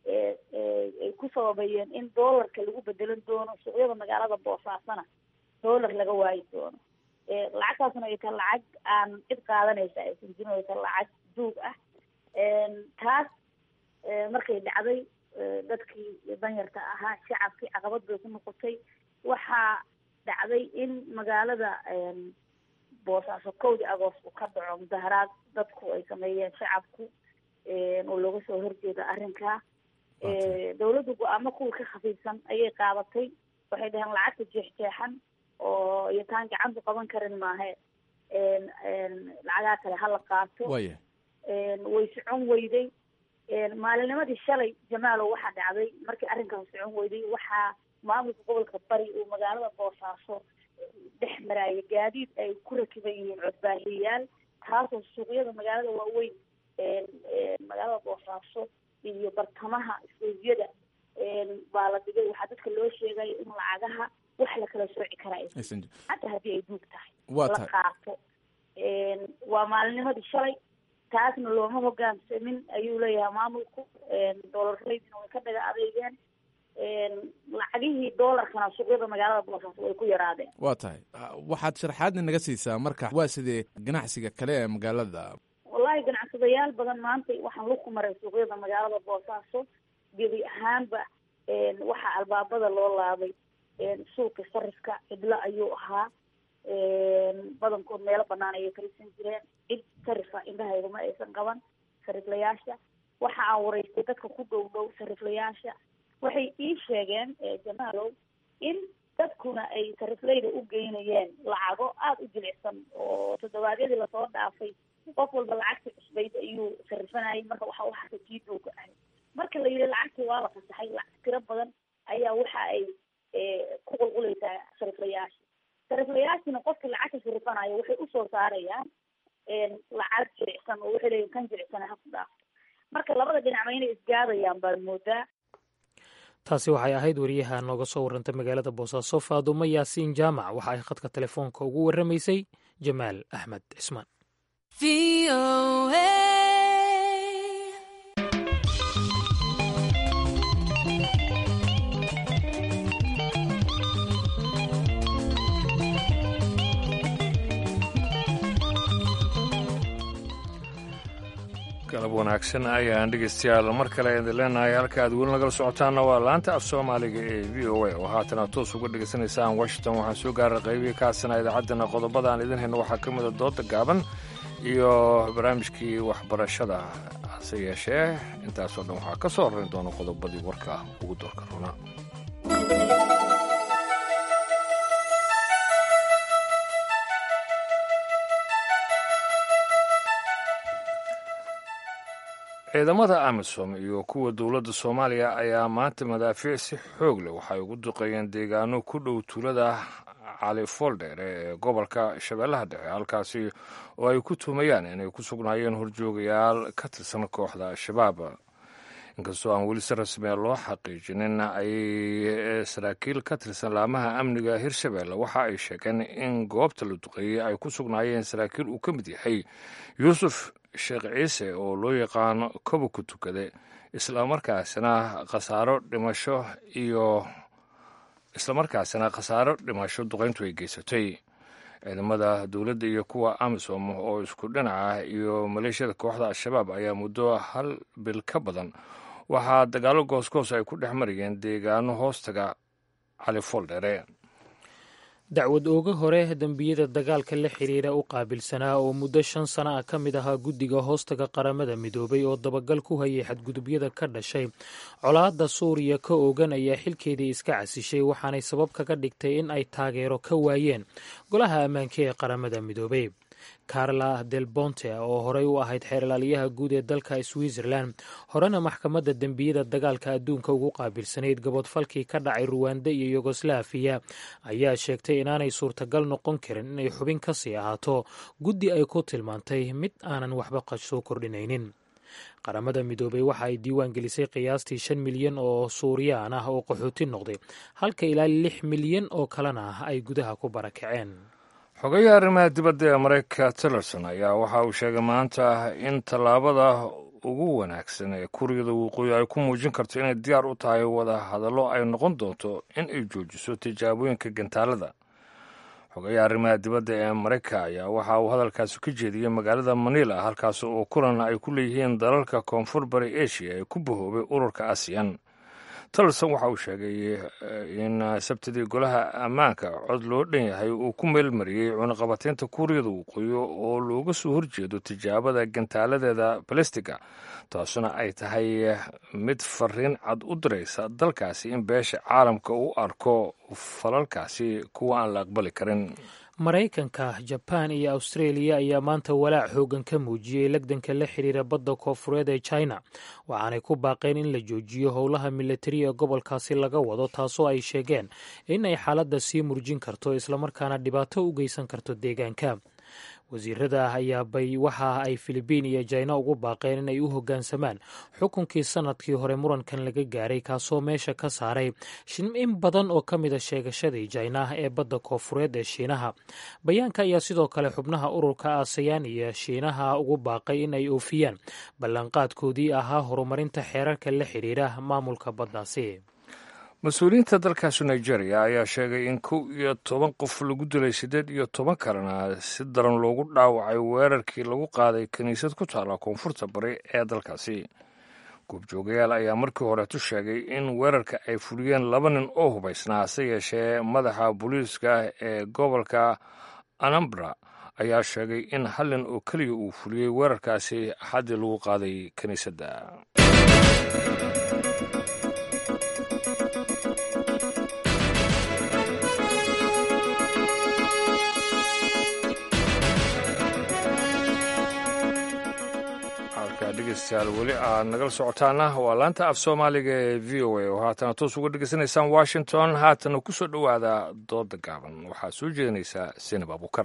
ay ku sababayeen in doolarka lagu bedelan doono suuqyada magaalada boosaasana doolar laga waayi doono. lacagtaasna ay tahay lacag aan cid qaadanaysa aysan jirin, ay tahay lacag duug ah. taas markay dhacday dadkii danyarta ahaa shacabkii caqabad bay ku noqotay. waxaa dhacday in magaalada boosaaso kowdii agost uu ka dhaco mudaharaad dadku ay sameeyeen shacabku oo looga soo horjeeda arrinkaa. dawladdu go-aamo kuwa ka khafiifsan ayay qaadatay. waxay dhaheen lacagta jeexjeexan oo iyo taan gacantu qaban karin maahe lacagaa kale hala qaato. waya way socon weyday. maalinimadii shalay jamaalo waxaa dhacday markii arrinkaas socon weyday waxaa maamulka gobolka bari uu magaalada boosaaso dhex maraayay gaadiid ay ku rakiban yihiin codbaahiyayaal, taasoo suuqyada magaalada waaweyn magaalada boosaaso iyo bartamaha isgoysyada baa la dhigay. waxaa dadka loo sheegay in lacagaha wax la kala sooci karaa hataa haddii ay duug tahay la qaato. waa maalinimadii shalay, taasna looma hogaansamin ayuu leeyahay maamulku. doolarleydina way ka dhaga adeegeen. lacagihii doolarkana suuqyada magaalada boosaaso way ku yaraadeen. waa tahay waxaad sharxaadna naga siisaa marka waa sidee ganacsiga kale ee magaalada? wallahi ganacsadayaal badan maanta waxaan laku maray suuqyada magaalada boosaaso gebi ahaanba waxaa albaabada loo laabay. suuqa sarifka cidlo ayuu ahaa. badankood meelo banaan ayay karisan jireen. cid sarifa indhahayda ma aysan qaban sariflayaasha. waxa aan wareystay dadka ku dhow dhow sariflayaasha, waxay ii sheegeen jamaalow in dadkuna ay sarifleyda u geynayeen lacago aada u jilicsan oo toddobaadyadii lasoo dhaafay qof walba lacagta cusbayd ayuu sarifanayay. marka waxa u hasa kii duuga ahay. marka la yidhi lacagtii waa la fasaxay, lacag tiro badan ayaa waxa ay ku qulqulaysaa sariflayaasha. sariflayaashina qofka lacagta sarifanayo waxay usoo saarayaan lacag jilicsan oo waxay leeyihin kan jilicsan ha ku dhaafto. marka labada dhinacba inay isgaadayaan baad moodaa. taasi waxay ahayd wariyaha nooga soo warantay magaalada boosaaso faadumo yaasiin jaamac. waxa ay khadka telefoonka ugu warramaysay jamaal axmed cismaan. galab wanaagsan ayaan dhegeystayaal mar kale idin leenahay. halka aad weli nagala socotaanna waa laanta af soomaaliga ee v o a oo haatana toos uga dhegaysanaysaan washington. waxaan soo gaaray qaybihii kaasana idaacaddana qodobada aan idin hayno waxaa ka mida dooda gaaban iyo barnaamijkii waxbarashada. hase yeeshee intaasoo dhan waxaa ka soo horrayn doona qodobadii warka ugu doorka runa. ciidamada amisom iyo kuwa dowladda soomaaliya ayaa maanta madaafiic si xoog leh waxay ugu duqeeyeen deegaano ku dhow tuulada cali fooldheere ee gobolka shabeellaha dhexe halkaasi oo ay ku tuumayaan inay ku sugnaayeen horjoogayaal ka tirsan kooxda al-shabaab inkastoo aan weli si rasmiya loo xaqiijinin ay saraakiil ka tirsan laamaha amniga hirshabeelle waxa ay sheegeen in goobta la duqeeyey ay ku sugnaayeen saraakiil uu ka mid yahay yuusuf sheekh ciise oo loo yaqaano kobo ku tukade islamarkaasina khasaaro dhimasho iyo islamarkaasina khasaaro dhimasho duqayntu ay geysatay ciidamada dowladda iyo kuwa amisom oo isku dhinaca iyo maleeshiyada kooxda al-shabaab ayaa muddo hal bil ka badan waxaa dagaalo goosgoos ay ku dhex marayeen deegaano hoostaga cali fooldheere dacwad ooga hore dembiyada dagaalka la xiriira u qaabilsanaa oo muddo shan sano ah ka mid ahaa guddiga hoostaga qaramada midoobay oo dabagal ku hayay xadgudubyada ka dhashay colaadda suuriya ka oogan ayaa xilkeedii iska casishay waxaanay sabab kaga dhigtay in ay taageero ka waayeen golaha ammaanka ee qaramada midoobay carla del bonte oo horey u ahayd xeerlaaliyaha guud ee dalka switzerland horena maxkamadda dembiyada dagaalka adduunka ugu qaabilsanayd gabodfalkii ka dhacay ruwanda iyo yugoslaafiya ayaa sheegtay inaanay suurtagal noqon karin inay xubin ka sii ahaato guddi ay ku tilmaantay mid aanan waxba soo kordhinaynin qaramada midoobey waxa ay diiwaan gelisay qiyaastii shan milyan oo suuriyaan ah oo qaxooti noqday halka ilaa lix milyan oo kalena ah ay gudaha ku barakaceen xogayaha arrimaha dibadda ee maraykanka tillerson ayaa waxa uu sheegay maanta in tallaabada ugu wanaagsan ee kuuriyada waqooyi ay ku muujin karto inay diyaar u tahay wada hadallo ay noqon doonto in ay joojiso tijaabooyinka gantaalada xogayaha arrimaha dibadda ee maraykanka ayaa waxa uu hadalkaasi ka jeediyey magaalada manila halkaas oo kulan ay ku leeyihiin dalalka koonfur bari asia ee ku bahoobay ururka asiyan tillerson waxa uu sheegay in sabtidii golaha ammaanka cod loo dhan yahay uu ku meelmariyey cunaqabateynta kuuriyada waqooyi oo looga soo horjeedo tijaabada gantaaladeeda balastiga taasuna ay tahay mid fariin cad u diraysa dalkaasi in beesha caalamka u arko falalkaasi kuwa aan la aqbali karin maraykanka jabaan iyo austraeliya ayaa maanta walaac xoogan ka muujiyey lagdanka la xiriira badda koofureed ee china waxaanay ku baaqeen in la joojiyo howlaha militari ee gobolkaasi laga wado taasoo ay sheegeen in ay xaaladda sii murjin karto islamarkaana dhibaato u geysan karto deegaanka wasiirada ayaa bay waxa ay filibiin iyo jina ugu baaqeen inay u hoggaansamaan xukunkii sanadkii hore murankan laga gaaray kaasoo meesha ka saaray in badan oo ka mida sheegashadii jina ee badda koofureed ee shiinaha bayaanka ayaa sidoo kale xubnaha ururka aasayaan iyo shiinaha ugu baaqay in ay oofiyaan ballanqaadkoodii ahaa horumarinta xeerarka la xidhiira maamulka baddaasi mas-uuliyiinta dalkaasi nigeria ayaa sheegay in kow iyo toban qof lagu dilay siddeed iyo toban kalena si daran loogu dhaawacay weerarkii lagu qaaday kiniisad ku taalla koonfurta bari ee dalkaasi goobjoogayaal ayaa markii horeetu sheegay in weerarka ay fuliyeen laba nin oo hubaysnaa hase yeeshee madaxa booliiska ee gobolka anambra ayaa sheegay in hal nin oo keliya uu fuliyey weerarkaasi axaddii lagu qaaday kiniisadda dhegeystayaal weli aad nagala socotaana waa laanta af soomaaliga ee v o a oo haatana toos uga dhegeysanaysaan washington haatana ku soo dhowaada dooda gaaban waxaa soo jeedinaysaa sinab abukar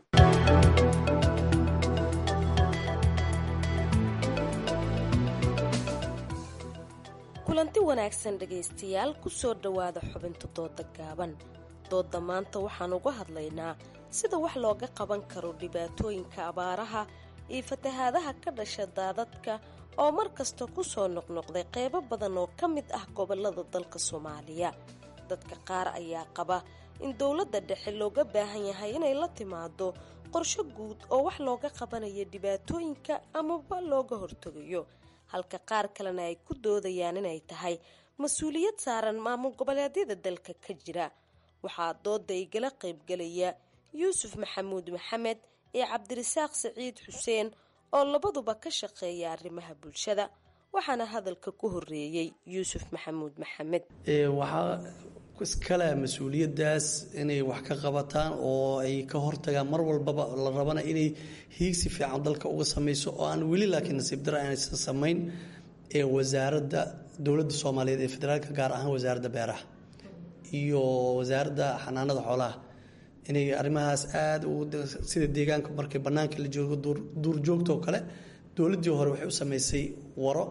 kulanti wanaagsan dhegaystayaal ku soo dhowaada xubinta dooda gaaban dooda maanta waxaan uga hadlaynaa sida wax looga qaban karo dhibaatooyinka abaaraha iyo fatahaadaha ka dhasha daadadka oo mar kasta ku soo noqnoqday qaybo badan oo ka mid ah gobollada dalka soomaaliya dadka qaar ayaa qaba in dowladda dhexe looga baahan yahay inay la timaado qorsho guud oo wax looga qabanayo dhibaatooyinka amaba looga hortegayo halka qaar kalena ay ku doodayaan inay tahay mas-uuliyad saaran maamul goboleedyada dalka ka jira waxaa dooda igala qaybgelaya yuusuf maxamuud maxamed iyo cabdirasaaq saciid xuseen oo labaduba ka shaqeeya arrimaha bulshada waxaana hadalka ku horeeyey yuusuf maxamuud maxamed waxaa iskale mas-uuliyaddaas inay wax ka qabataan oo ay ka hortagaan mar walbaba la rabana inay hiigsi fiican dalka uga samayso oo aan weli laakiin nasiib dara aanaysan samayn ee wasaaradda dowladda soomaaliyeed ee federaalka gaar ahaan wasaaradda beeraha iyo wasaaradda xanaanada xoolaha inay arrimahaas aada sida deegaanka markay bannaanka la joogo duurjoogta oo kale dowladdii hore waxay u samaysay waro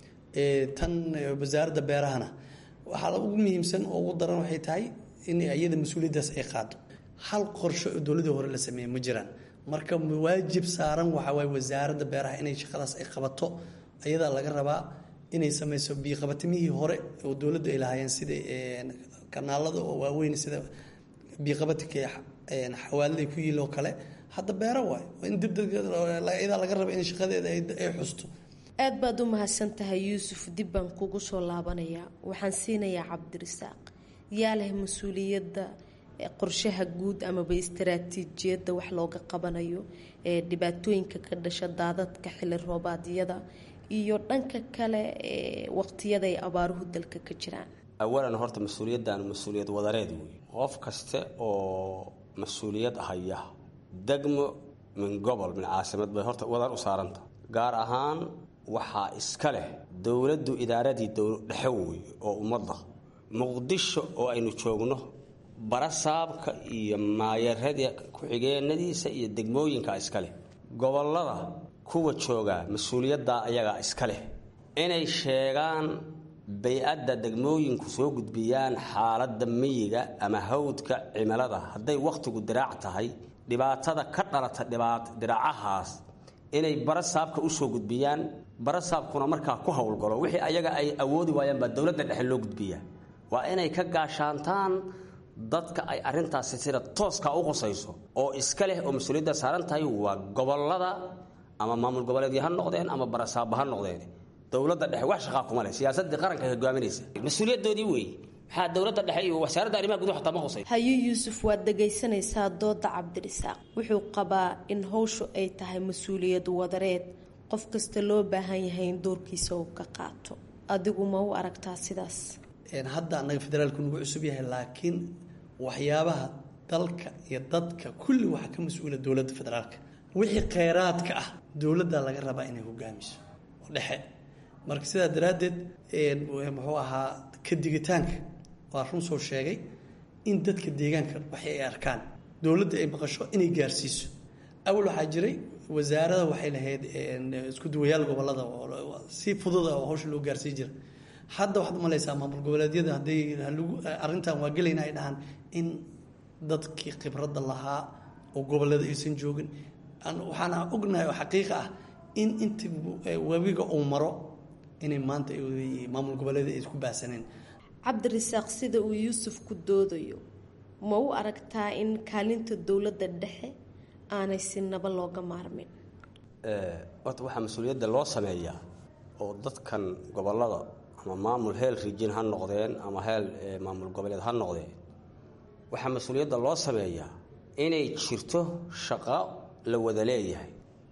tan wasaaradda beerahana waxaa ugu muhiimsan oo ugu daran waxay tahay in iyada mas-uuliyaddaas ay qaado hal qorsho oo dowladdii hore la sameeyey ma jiraan marka waajib saaran waxaa waaye wasaaradda beeraha inay shaqadaas ay qabato iyadaa laga rabaa inay samayso biiqabatimihii hore oo dowladda ay lahaayeen sida kanaalada oo waaweyn sida biiqabatinka xawaalada ku yiil oo kale hadda beero waayo in dibdadaa laga raba in shaqadeeda ay xusto aad baad u mahadsan tahay yuusuf dib baan kugu soo laabanayaa waxaan siinayaa cabdirasaaq yaa leh mas-uuliyadda qorshaha guud amaba istaraatiijiyadda wax looga qabanayo ee dhibaatooyinka ka dhasha daadadka xilli roobaadyada iyo dhanka kale ee waqtiyada ay abaaruhu dalka ka jiraan awalan horta mas-uuliyaddan mas-uuliyad wadareed wey qof kaste oo mas-uuliyad haya degmo min gobol min caasimad bay horta wadar u saaranta gaar ahaan waxaa iska leh dowladdu idaaradii dhexe wey oo ummadda muqdisho oo aynu joogno barasaabka iyo maayaradii ku-xigeenadiisa iyo degmooyinka iska leh gobollada kuwa jooga mas-uuliyaddaa ayagaa iska leh inay sheegaan bay-adda degmooyinku soo gudbiyaan xaaladda miyiga ama hawdka cimilada hadday wakhtigu diraac tahay dhibaatada ka dhalata diraacahaas inay barasaabka u soo gudbiyaan barasaabkuna markaa ku howlgalo wixii ayaga ay awoodi waayaan baa dowladda dhexe loo gudbiyaa waa inay ka gaashaantaan dadka ay arrintaasi sida tooska u qosayso oo iska leh oo mas-uuliyadda saaran tahay waa gobollada ama maamul goboleedyo ha noqdeen ama barasaabba ha noqdeen dowladda dhexe wax shaqaa kuma leh siyaasadii qaranka hogaaminaysa mas-uuliyaddoodii wey maxaa dowladda dhexe iyo wasaaradda arrimaha gudaha xataa ma qosay haye yuusuf waad dhegaysanaysaa dooda cabdirasaaq wuxuu qabaa in hawshu ay tahay mas-uuliyad wadareed qof kasta loo baahan yahay in doorkiisa uu ka qaato adigu ma u aragtaa sidaas hadda annaga federaalku nagu cusub yahay laakiin waxyaabaha dalka iyo dadka kulli waxaa ka mas-uula dowladda federaalka wixii kheyraadka ah dowladda laga rabaa inay hogaamiso oo dhexe marka sidaa daraaddeed muxuu ahaa ka digitaanka waa run soo sheegay in dadka deegaanka waxay ay arkaan dowladda ay maqasho inay gaarsiiso awal waxaa jiray wasaarada waxay lahayd isku duwayaal gobolada si fududa oo hawsha loo gaarsii jira hadda waxaad umalaysaa maamul goboleedyada hadday arrintan waa gelayna ay dhahaan in dadkii khibradda lahaa oo goboleeda aysan joogin waxaana ognahay oo xaqiiqa ah in inta webiga uu maro inay maanta maamul goboleeda ay isku baahsaneen cabdirasaaq sida uu yuusuf ku doodayo ma u aragtaa in kaalinta dowladda dhexe aanay sinaba looga maarmin horta waxaa mas-uuliyadda loo sameeyaa oo dadkan gobollada ama maamul heel rijin ha noqdeen ama heel maamul goboleed ha noqdeen waxaa mas-uuliyadda loo sameeyaa inay jirto shaqo la wada leeyahay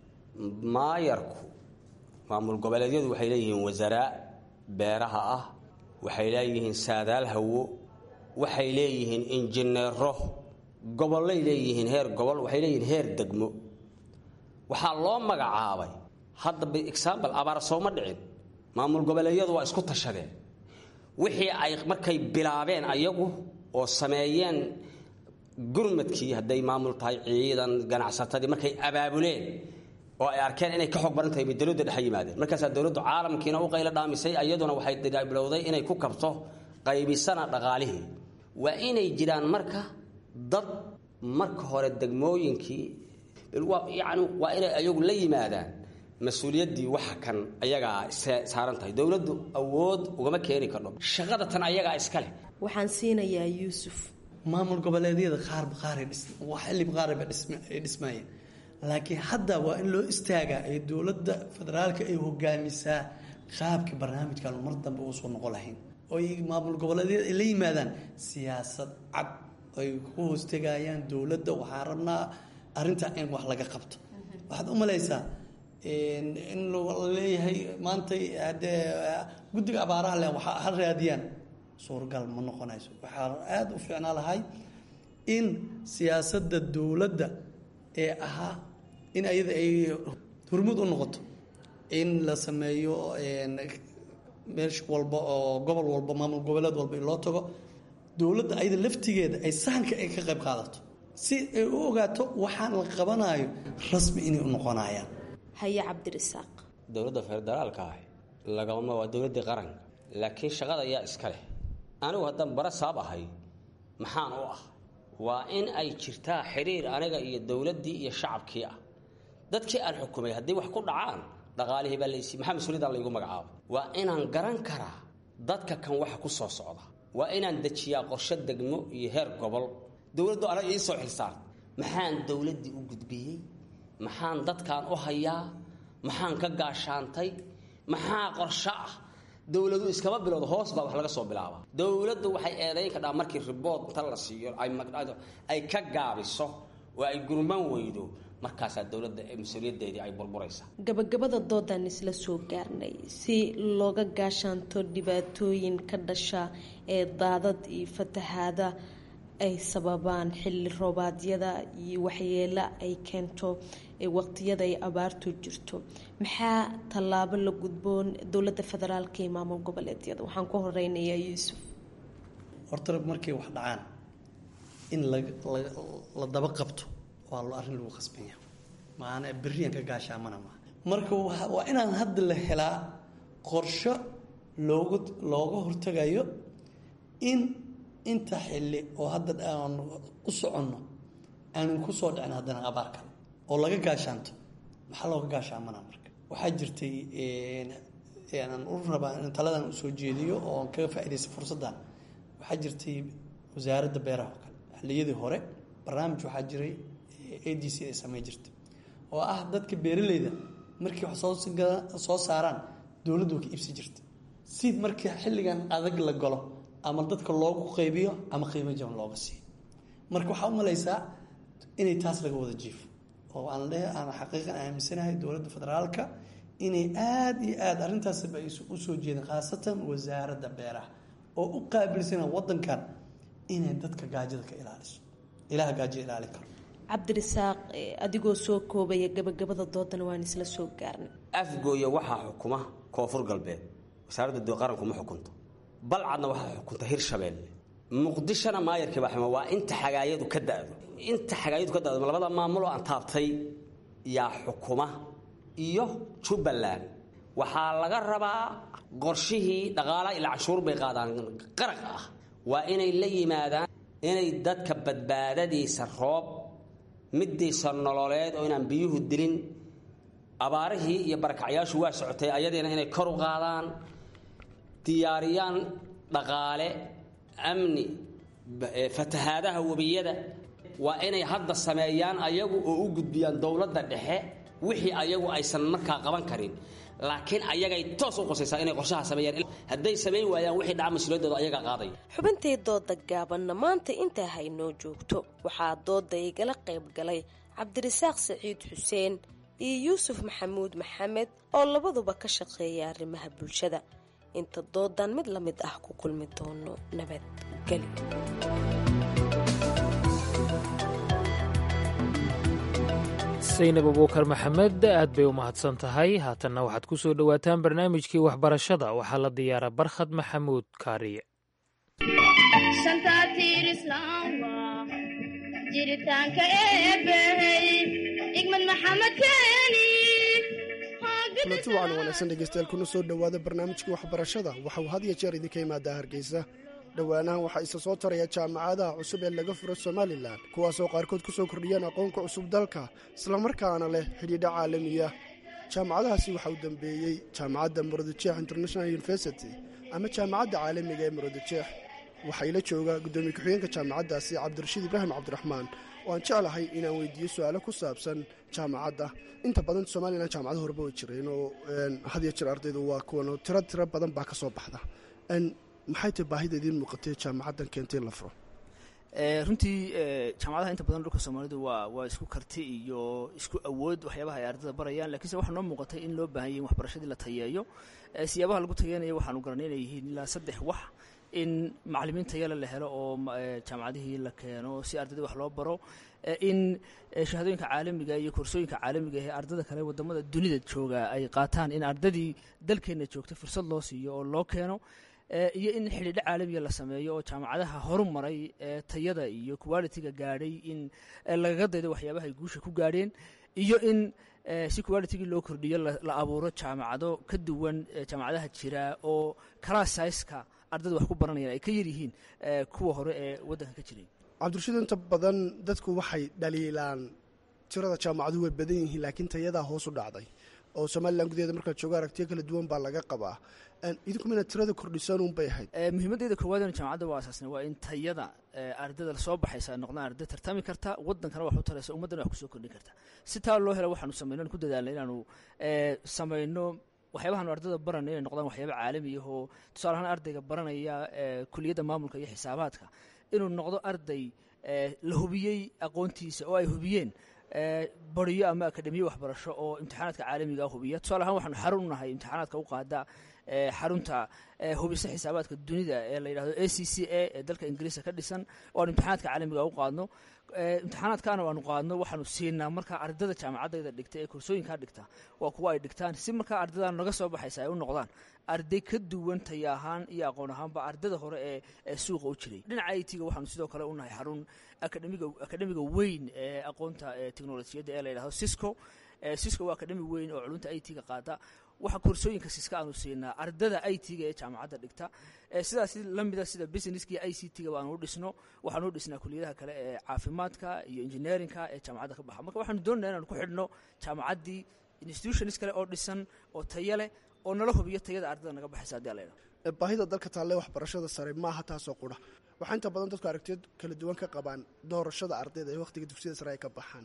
maayarku maamul goboleedyadu waxay leeyihiin wasaaraa beeraha ah waxay leeyihiin saadaal hawo waxay leeyihiin injineero gobollay leeyihiin heer gobol waxay leeyihiin heer degmo waxaa loo magacaabay hadda by example abaar sooma dhicin maamul goboleedyadu waa isku tashadeen wixii ay markay bilaabeen ayagu oo sameeyeen gurmadkii hadday maamul tahay ciidan ganacsatadii markay abaabuleen oo ay arkeen inay ka xog baran tahay bay dowladda dhexe yimaadeen markaasaa dowladdu caalamkiina u qaylo dhaamisay iyaduna waxay bilowday inay ku kabto qaybisana dhaqaalihii waa inay jiraan marka dad marka hore degmooyinkii yani waa inay ayagu la yimaadaan mas-uuliyaddii waxa kan ayagaa saaran tahay dowladdu awood ugama keeni kardho shaqada tan ayagaa iska leh waxaan siinayaa yuusuf maamul goboleedyada qaarba qaaray xilliba qaarba ay dhismaayeen laakiin hadda waa in loo istaagaa ee dowladda federaalka ay hogaamisaa qaabkii barnaamijkan mar dambe uusoo noqon lahayn oy maamul goboleedyada ay la yimaadaan siyaasad cad ay ku hoostegayaan dowladda waxaan rabnaa arrintaa in wax laga qabto waxaad u malaysaa in leeyahay maanta hadee guddiga abaaraha le ha raadiyaan suuragal ma noqonayso. waxaa aada u fiicnaa lahay in siyaasadda dowladda ee ahaa in ayada ay hormuud u noqoto, in la sameeyo meesha walba oo gobol walba maamul goboleed walba in loo tago, dowladda ayada laftigeeda ay sahanka ay ka qayb qaadato si ay u ogaato waxaan la qabanayo rasmi inay u noqonayaan. haye cabdirasaaq. dowladda federaalka ah lagama waa dowladda qaranka, laakiin shaqada ayaa iska leh. anigu haddaan bara saab ahay maxaan u ah waa in ay jirtaa xiriir aniga iyo dowladdii iyo shacabkii ah. dadkii aan xukumay haddii wax ku dhacaan dhaqaalihii baa laysi maxaa mas-uuliyadda laygu magacaabo. waa inaan garan karaa dadka kan waxa ku soo socda, waa inaan dejiyaa qorshe degmo iyo heer gobol. dowladdu anaga ii soo xilsaar maxaan dowladdii u gudbiyey, maxaan dadkaan u hayaa, maxaan ka gaashaantay, maxaa qorshe ah. dowladu iskama bilowdo, hoos baa wax laga soo bilaabaa. dowladdu waxay eedayn kadhaa markii ribood inta la siiyo ay ka gaabiso oo ay gurman weydo, markaasaa dowladda mas-uuliyaddeedii ay burburaysaa. gabagabada doodaan isla soo gaarnay si looga gaashaanto dhibaatooyin ka dhasha ee daadad iyo fatahaada ay sababaan xilli roobaadyada iyo waxyeelo ay keento waqtiyada ay abaartu jirto. maxaa tallaabo la gudboon dowladda federaalka iyo maamul goboleedyada? waxaan ku horeynayaa yuusuf. horta markay wax dhacaan in la daba qabto waa lo arrin lagu khasbanya, maana beriyan ka gaashaamana maaha. marka waa inaan hadda la helaa qorsho loogu looga hortagayo in inta xilli oo hadda aan u soconno aanan ku soo dhicin haddana abaar kale oo laga gaashaanto. maxaa looga gaashaamana marka? waxaa jirtay aanan u rabaa in taladan usoo jeediyo oo aan kaga faa'iidaysa fursaddan. waxaa jirtay wasaaradda beeraha oo kale xilliyadii hore barnaamij waxaa jiray a d c ay samey jirtay oo ah dadka beeraleyda markii wax soo soo saaraan dowladdu ka iibsi jirtay si markii xilligan adag la galo ama dadka loogu qaybiyo ama qiimo jaban looga siiyo. marka waxaa u malaysaa inay taas laga wada jiifo oo aan le aan xaqiiqan aaminsanahay dowladda federaalka inay aada iyo aada arrintaasba ay u soo jeedeen, khaasatan wasaaradda beeraha oo u qaabilsana waddankan inay dadka gaajada ka ilaaliso. ilaha gaajo ilaalin karo. cabdirasaaq, adigoo soo koobaya gabagabada doodana waan isla soo gaarnay. afgooya waxaa xukuma koonfur galbeed, wasaaradda qaranku ma xukunto. balcadna waxaa xukunta hirshabeelle. muqdishona maayarkii baa xuma. waa inta xagaayadu ka da'do inta xagaayadu ka da'do labada maamul oo aan taabtay yaa xukuma iyo jubbaland. waxaa laga rabaa qorshihii dhaqaalaha ila canshuur bay qaadaan qaraq ah, waa inay la yimaadaan inay dadka badbaadadiisa roob midiisa nololeed oo inaan biyuhu dilin. abaarihii iyo barakacyaashu waa socotay, ayadiina inay kor u qaadaan, diyaariyaan dhaqaale, amni, fatahaadaha webiyada waa inay hadda sameeyaan ayagu oo u gudbiyaan dowladda dhexe wixii ayagu aysan markaa qaban karin, laakiin ayagay toos u qosaysaa inay qorshaha sameeyaan. hadday samayn waayaan wixii dhaca mas-uuliyadooda ayaga qaadaya. xubintii dooda gaabanna maanta intaa haynoo joogto. waxaa dooda igala qayb galay cabdirasaaq saciid xuseen iyo yuusuf maxamuud maxamed oo labaduba ka shaqeeya arrimaha bulshada. inta doodan mid la mid ah ku kulmi doono nabadgelyo. saynab abuukar maxamed aad bay u mahadsan tahay. haatanna waxaad ku soo dhowaataan barnaamijkii waxbarashada. waxaa la diyaaraa barkhad maxamuud kaariye. kulanti wacan wanaagsan dhegeystayaal kuna soo dhowaada barnaamijkii waxbarashada. waxa uu had iyo jeer idinka imaadaa hargeysa. dhowaanahan waxaa isa soo taraya jaamacadaha cusub ee laga furo somalilan, kuwaasoo qaarkood ku soo kordhiyeen aqoonka cusub dalka islamarkaana leh xidhiidha caalamiya. jaamacadahaasi waxaa u dambeeyey jaamacadda murudijeex international university ama jaamacadda caalamiga ee murudijeex. waxaa ila jooga guddoomiye ku-xigeenka jaamacaddaasi cabdirashiid ibraahim cabdiraxmaan oo aan jeclahay inaan weydiiyo su-aalo ku saabsan jaamacadda. inta badan somalilan jaamacada horeba way jireen oo had iyo jeer ardaydu waa kuwan tiro tiro badan baa ka soo baxda. maxay tahay baahida idiin muuqatay jaamacaddan keentay in la furo? runtii jaamacadaha inta badan dhulka soomaalidu waa waa isku karti iyo isku awood waxyaabaha ay ardayda barayaan, lakiinse waxaa noo muuqatay in loo baahan yahay in waxbarashadii la tayeeyo. siyaabaha lagu tayeynaya waxaanu garanay inay yihiin ilaa saddex wax. in macallimiin tayale la helo oo jaamacadihii la keeno si ardayda wax loo baro, in shahaadooyinka caalamiga iyo koorsooyinka caalamiga ee ardayda kale wadamada dunida jooga ay qaataan, in ardaydii dalkeenna joogtay fursad loo siiyo oo loo keeno, iyo in xidhiidho caalamiga la sameeyo oo jaamacadaha horumaray ee tayada iyo quality-ga gaadhay in lagaga daydo waxyaabaha ay guusha ku gaadheen, iyo in si quality-gii loo kordhiyo la abuuro jaamacado ka duwan jaamacadaha jira oo class size-ka ardayda wax ku baranayaan ay ka yar yihiin kuwa hore ee waddanka ka jiray. cabdirashiid, inta badan dadku waxay dhaliilaan tirada jaamacaduhu way badan yihiin laakiin tayadaa hoos u dhacday oo somalilan gudaheeda markaad jooga aragtiyo kala duwan baa laga qabaa. idinku mina tirada kordhisaan un bay ahayd? muhiimaddeeda koowaad in jaamacadda waa asaasnay waa in tayada ardayda soo baxaysa ay noqdaan arday tartami karta, waddankana wax u taraysa, ummaddana wax kusoo kordhin karta. si taa loo helo waxaanu samayno ku dadaalnay inaanu samayno waxyaabahaanu ardayda baranay inay noqdaan waxyaaba caalami ah oo tusaale ahaan ardayga baranaya kuliyadda maamulka iyo xisaabaadka inuu noqdo arday la hubiyey aqoontiisa oo ay hubiyeen bariyo ama akademiye waxbarasho oo imtixaanaadka caalamiga hubiya. tusaale ahaan waxaanu xarun nahay imtixaanaadka u qaada xarunta hubisa xisaabaadka dunida ee la yidhahdo a c c a ee dalka ingiriiska ka dhisan oo aan imtixaanaadka caalamiga u qaadno. imtixaanaadkaana waanu qaadno waxaanu siinaa markaa ardayda jaamacadayda dhigta ee koorsooyinkaa dhigta waa kuwa ay dhigtaan si markaa ardayda naga soo baxaysa ay u noqdaan arday ka duwan taya ahaan iyo aqoon ahaanba ardayda hore ee suuqa u jiray. dhinaca i t-ga waxaanu sidoo kale u nahay xarun akademiga akademiga weyn ee aqoonta teknolojiyadda ee la yidhahdo cisco. cisco waa akademi weyn oo culunta i t-ga qaada. waxa koorsooyinka siska aanu siinaa ardada i t-ga ee jaamacadda dhigta, sidaas lamida sida businesska iyo i c t-ga baanu u dhisno. waxaanu u dhisnaa kuliyadaha kale ee caafimaadka iyo engineerinka ee jaamacadda ka baxa. marka waxaanu doonayna inaanu ku xidhno jaamacaddii institutions kale oo dhisan oo tayo leh oo nala hubiyo tayada ardayda naga baxaysa haddii ala yidhahdo. baahida dalka taalle waxbarashada sare maaha taasoo qura. waxaa inta badan dadku aragtiyo kala duwan ka qabaan doorashada ardayda ee wakhtiga dugsiyada sare ay ka baxaan,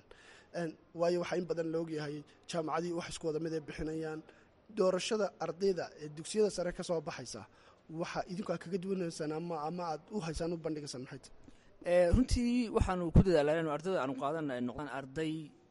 waayo waxaa in badan la ogyahay jaamacadii wax isku wada mid ay bixinayaan. doorashada ardayda ee dugsiyada sare ka soo baxaysa waxaa idinku aad kaga duwanaysaan ama ama aad u haysaan u bandhigaysaan maxay tahay? runtii waxaanu ku dadaalaa inanu ardayda aanu qaadan ay noqdaan arday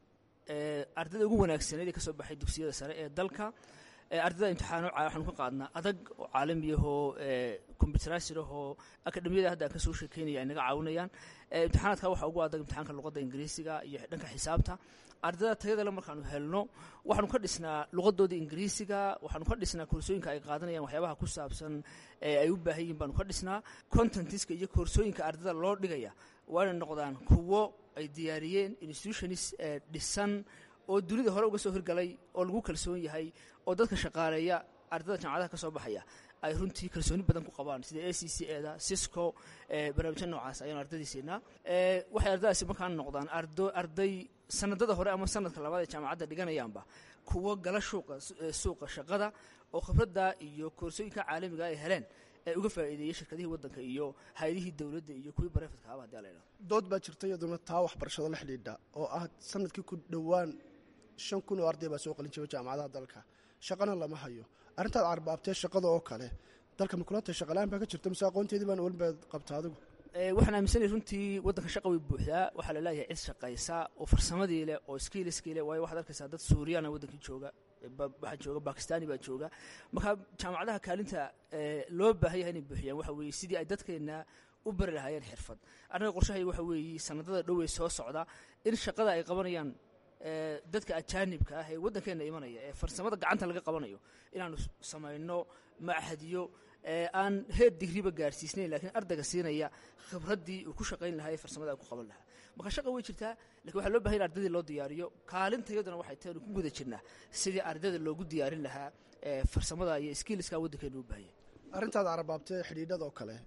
ardayda ugu wanaagsaneed ee ka soo baxay dugsiyada sare ee dalka. ardayda imtixaano waxaanu ka qaadnaa adag oo caalami ahoo combyuterasir ahoo akademiyada hadda aan ka soo sheekeynaya ay naga caawinayaan. imtixaanaadka waxaa ugu adag imtixaanka luqadda ingiriisiga iyo dhanka xisaabta. ardayda tayadale markaanu helno waxaanu ka dhisnaa luqadooda ingiriisiga, waxaanu ka dhisnaa koorsooyinka ay qaadanayaan waxyaabaha ku saabsan ee ay u baahan yihiin baanu ka dhisnaa. contentiska iyo koorsooyinka ardayda loo dhigaya waa inay noqdaan kuwo ay diyaariyeen institutions dhisan oo dunida hore uga soo hirgalay oo lagu kalsoon yahay oo dadka shaqaaleeya ardayda jaamacadaha ka soo baxaya ay runtii kalsooni badan ku qabaan sida a c c eda cisco barnaamijya noocaas ayaanu ardaydii siinaa. waxay ardaydaasi markaan noqdaan ardo arday sanadada hore ama sanadka labaad ee jaamacadda dhiganayaanba kuwo gala shuuqa suuqa shaqada oo khibradda iyo koorsooyinka caalamiga ay heleen ee uga faa'iideeyay shirkadihii waddanka iyo hay-adihii dowladda iyo kuwii barefadka haba hadii ala yidhahdo. dood baa jirta iyaduna taa waxbarashada la xidhiidha oo ah sanadkii ku dhowaan shan kun oo arday baa soo qalin jabay jaamacadaha dalka, shaqana lama hayo. arrintaad carbaabtee shaqada oo kale dalka makulata shaqalaan baa ka jirta mise aqoonteedii baan walbaad qabta adigu? waxaan aaminsanay runtii waddanka shaqa way buuxdaa. waxaa la leeyahay cid shaqaysa oo farsamadii leh oo skiliskii leh, waayo waxaad arkaysaa dad suuriyaana waddankii jooga, waxaa jooga bakistani baa jooga. marka jaamacadaha kaalinta loo baahan yahay inay buuxiyaan waxa weeye sidii ay dadkeenna u bari lahaayeen xirfad. aniga qorshahay waxa weeye sanadada dhowey soo socda in shaqada ay qabanayaan dadka ajaanibka ah ee waddankeenna imanaya ee farsamada gacanta laga qabanayo inaanu samayno machadyo aan heer digriba gaarsiisnayn laakiin ardayga siinaya khibraddii uu ku shaqayn lahaa ee farsamada ay ku qaban lahaa. marka shaqa way jirtaa lakin waxaa loo bahan in ardaydii loo diyaariyo. kaalintayaduna waxay tahay inu ku guda jirnaa sidii ardayda loogu diyaarin lahaa farsamada iyo skiliska waddankeena u baahanya. arrintaad carabaabtee xidhiidhadoo kale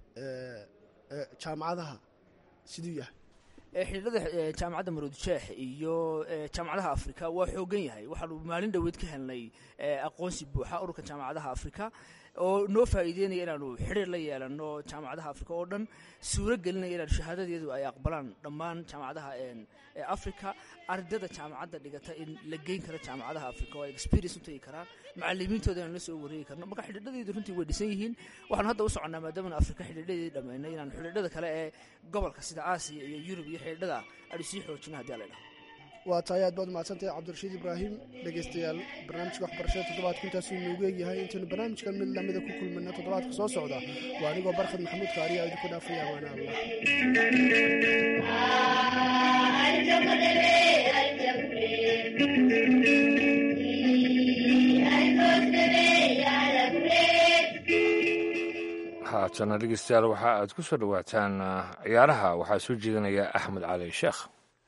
jaamacadaha siduu yahay? xidhiidhada jaamacadda maroodijeex iyo jaamacadaha afrika waa xoogan yahay. waxaanu maalin dhoweed ka helnay aqoonsi buuxa ururka jaamacadaha afrika oo noo faa'iideynaya inaanu xidhiir la yeelano jaamacadaha afrika oo dhan, suuro gelinaya inaanu shahaadadeedu ay aqbalaan dhammaan jaamacadaha afrika. ardayda jaamacadda dhigata in la geyn karo jaamacadaha afrika oo ay experience u tagi karaan, macalimiintooda inaan la soo wareegi karno. marka xidhiidhadeedu runtii way dhisan yihiin. waxaanu hadda u soconnaa maadaamana afrika xidhiidhadeedii dhammaynay inaanu xidhiidhada kale ee gobolka sida aasiya iyo yurub iyo xidhiidhada aanu sii xoojino haddii ala idhaho. waa tahay aad baad mahadsantahay cabdirashiid ibraahim dhegaystayaal barnaamijka waxbarashada toddobaadku intaasuu inoogu egyahay intaynu barnaamijkan mid lamida ku kulmina toddobaadka soo socda waa anigoo barkhad maxamuud kaariya idinku dhaafaya amaana allah. haatana dhegeystayaal waxa aad ku soo dhowaataan ciyaaraha waxaa soo jeedinaya axmed cali sheekh.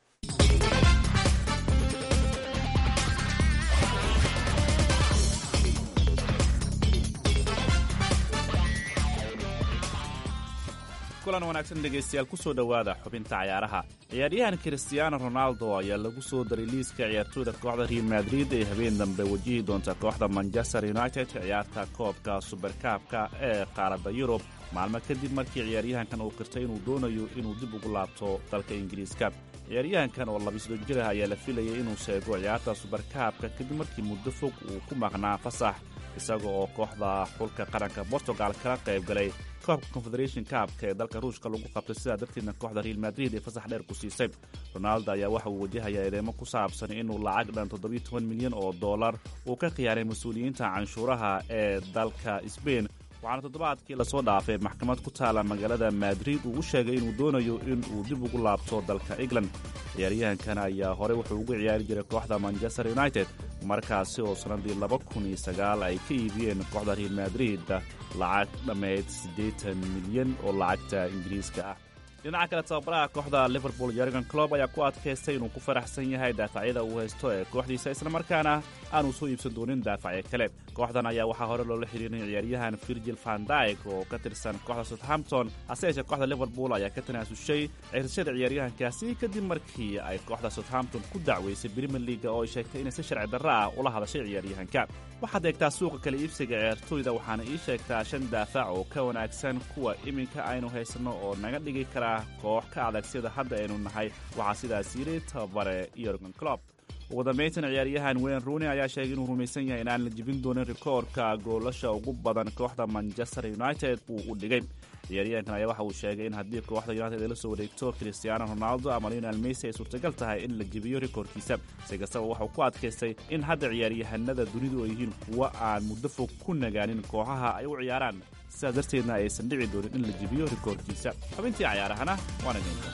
kulan wanaagsan dhegaystayaal ku soo dhowaada xubinta cayaaraha. ciyaaryahan Cristiano Ronaldo ayaa lagu soo daray liiska ciyaartooyda kooxda Real Madrid ee habeen dambe wajihi doonta kooxda Manchester United ciyaarta koobka Super Cup-ka ee qaaradda Yurub maalmo kadib markii ciyaaryahankan uu qirtay inuu doonayo inuu dib ugu laabto dalka Ingiriiska. ciyaaryahankan oo labaatan jir ah ayaa la filayay inuu seego ciyaarta Super Cup-ka kadib markii muddo fog uu ku maqnaa fasax isaga oo kooxda xulka qaranka Portugal kala qayb galay koobka Confederation Cup-ka ee dalka Ruushka lagu qabtay sidaa darteedna kooxda Real Madrid ee fasax dheer ku siisay. Ronaldo ayaa waxa uu wajahayaa eedeymo ku saabsan inuu lacag dhan toddoba iyo toban milyan oo dollar uu ka khiyaaray mas-uuliyiinta canshuuraha ee dalka Spain waxaana toddobaadkii lasoo dhaafay maxkamad ku taala magaalada Madrid uu u sheegay inuu doonayo inuu dib ugu laabto dalka England. ciyaaryahankan ayaa hore wuxuu ugu ciyaari jiray kooxda Manchester United markaasi oo sanadii laba kun iyo sagaal ay ka iibiyeen kooxda Real Madrid lacag dhammeyd siddeetan milyan oo lacagta Ingiriiska ah. dhinaca kale tababaraha kooxda Liverpool Jurgen Klopp ayaa ku adkaystay inuu ku faraxsan yahay daafacyada uu haysto ee kooxdiisa isla markaana aanu soo iibsan doonin daafacyo kale. kooxdan ayaa waxaa hore loola xiriirinay ciyaaryahan Virgil van Dijk oo ka tirsan kooxda Southampton hase yeeshee kooxda Liverpool ayaa ka tanaasushay ciyaarshada ciyaaryahankaasi kadib markii ay kooxda Southampton ku dacweysay Premier League oo ay sheegtay inay si sharci darro ah ula hadashay ciyaaryahanka. waxaad eegtaa suuqa kala iibsiga ciyaartooyda waxaana ii sheegtaa shan daafac oo ka wanaagsan kuwa iminka aynu haysanno oo naga dhigi kara koox ka adag sida hadda aynu nahay waxaa sidaas yidhi tababare Jurgen Klopp. ugu dambayntan ciyaaryahan Wayne Rooney ayaa sheegay inuu rumaysan yahay inaan la jebin doonin rikoorka goolasha ugu badan kooxda Manchester United uu u dhigay. ciyaaryahankan ayaa waxa uu sheegay in haddii kooxda United ay la soo wareegto Cristiano Ronaldo ama Lionel Messi ay suurtagal tahay in la jebiyo rikoorkiisa. si kastaba waxa uu ku adkaystay in hadda ciyaaryahanada dunidu ay yihiin kuwa aan muddo fog ku nagaanin kooxaha ay u ciyaaraan sidaas darteedna aysan dhici doonin in la jebiyo rikoorkiisa. xubintii cayaarahana waana geyntaas.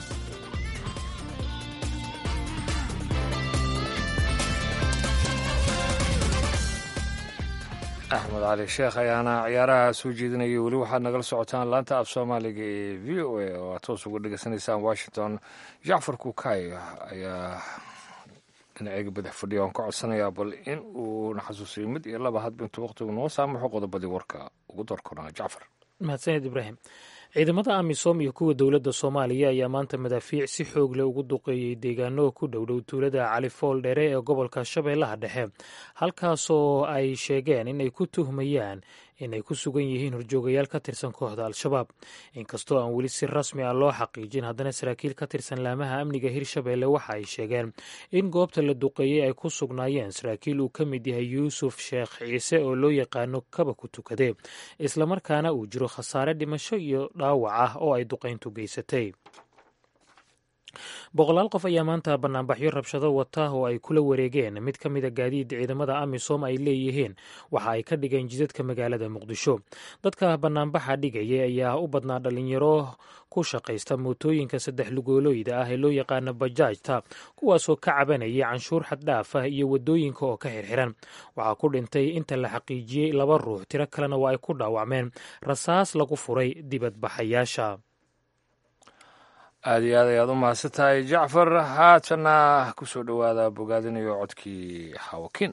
axmed cali sheekh ayaana ciyaaraha soo jeedinayay. weli waxaad nagala socotaan laanta af soomaaliga ee v o a oo aad toos uga dhegaysanaysaan washington. jacfar kuukay ayaa dhinaceyga badax fadhiya oon ka codsanayaa bal in uu na xasuusiyo mid iyo laba hadba intuu waqtigu noo saamaxo qodobadii warka ugu doorkona. jacfar mahadsaned ibraahim. ciidamada amisom iyo kuwa dowladda soomaaliya ayaa maanta madaafiic si xoog leh ugu duqeeyey deegaano ku dhowdhow tuulada cali fool dheere ee gobolka shabeellaha dhexe halkaasoo ay sheegeen inay ku tuhmayaan inay ku sugan yihiin horjoogayaal ka tirsan kooxda al-shabaab. inkastoo aan weli si rasmi ah loo xaqiijin haddana saraakiil ka tirsan laamaha amniga hirshabeelle waxa ay sheegeen in goobta la duqeeyey ay ku sugnaayeen saraakiil uu ka mid yahay yuusuf sheekh ciise oo loo yaqaano kaba ku tukade islamarkaana uu jiro khasaare dhimasho iyo dhaawac ah oo ay duqayntu geysatay. boqolaal qof ayaa maanta banaanbaxyo rabshado wata oo ay kula wareegeen mid ka mida gaadiid ciidamada amisom ay leeyihiin waxa ay ka dhigeen jidadka magaalada muqdisho. dadka banaanbaxa dhigaya ayaa u badnaa dhalinyaro ku shaqaysta mootooyinka saddex lugoolooyda ah ee loo yaqaano bajaajta kuwaasoo ka cabanayay canshuur xaddhaaf ah iyo wadooyinka oo ka xirxiran. waxaa ku dhintay inta la xaqiijiyey laba ruux tiro kalena waa ay ku dhaawacmeen rasaas lagu furay dibadbaxayaasha. aad iyo aad ayaad u mahadsan tahay jacfar. haatana ku soo dhowaada bogaadinayo codkii xawakin.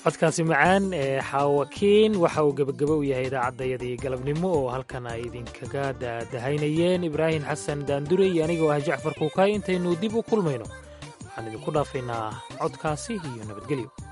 codkaasi macaan ee xaawakiin waxa uu gebagabo u yahay idaacaddayadii galabnimo oo halkan ay idinkaga daadahaynayeen ibraahim xasan daandure iyo anigoo ah jacfar kuukaay intaynu dib u kulmayno waxaan idinku dhaafaynaa codkaasi iyo nabadgelyo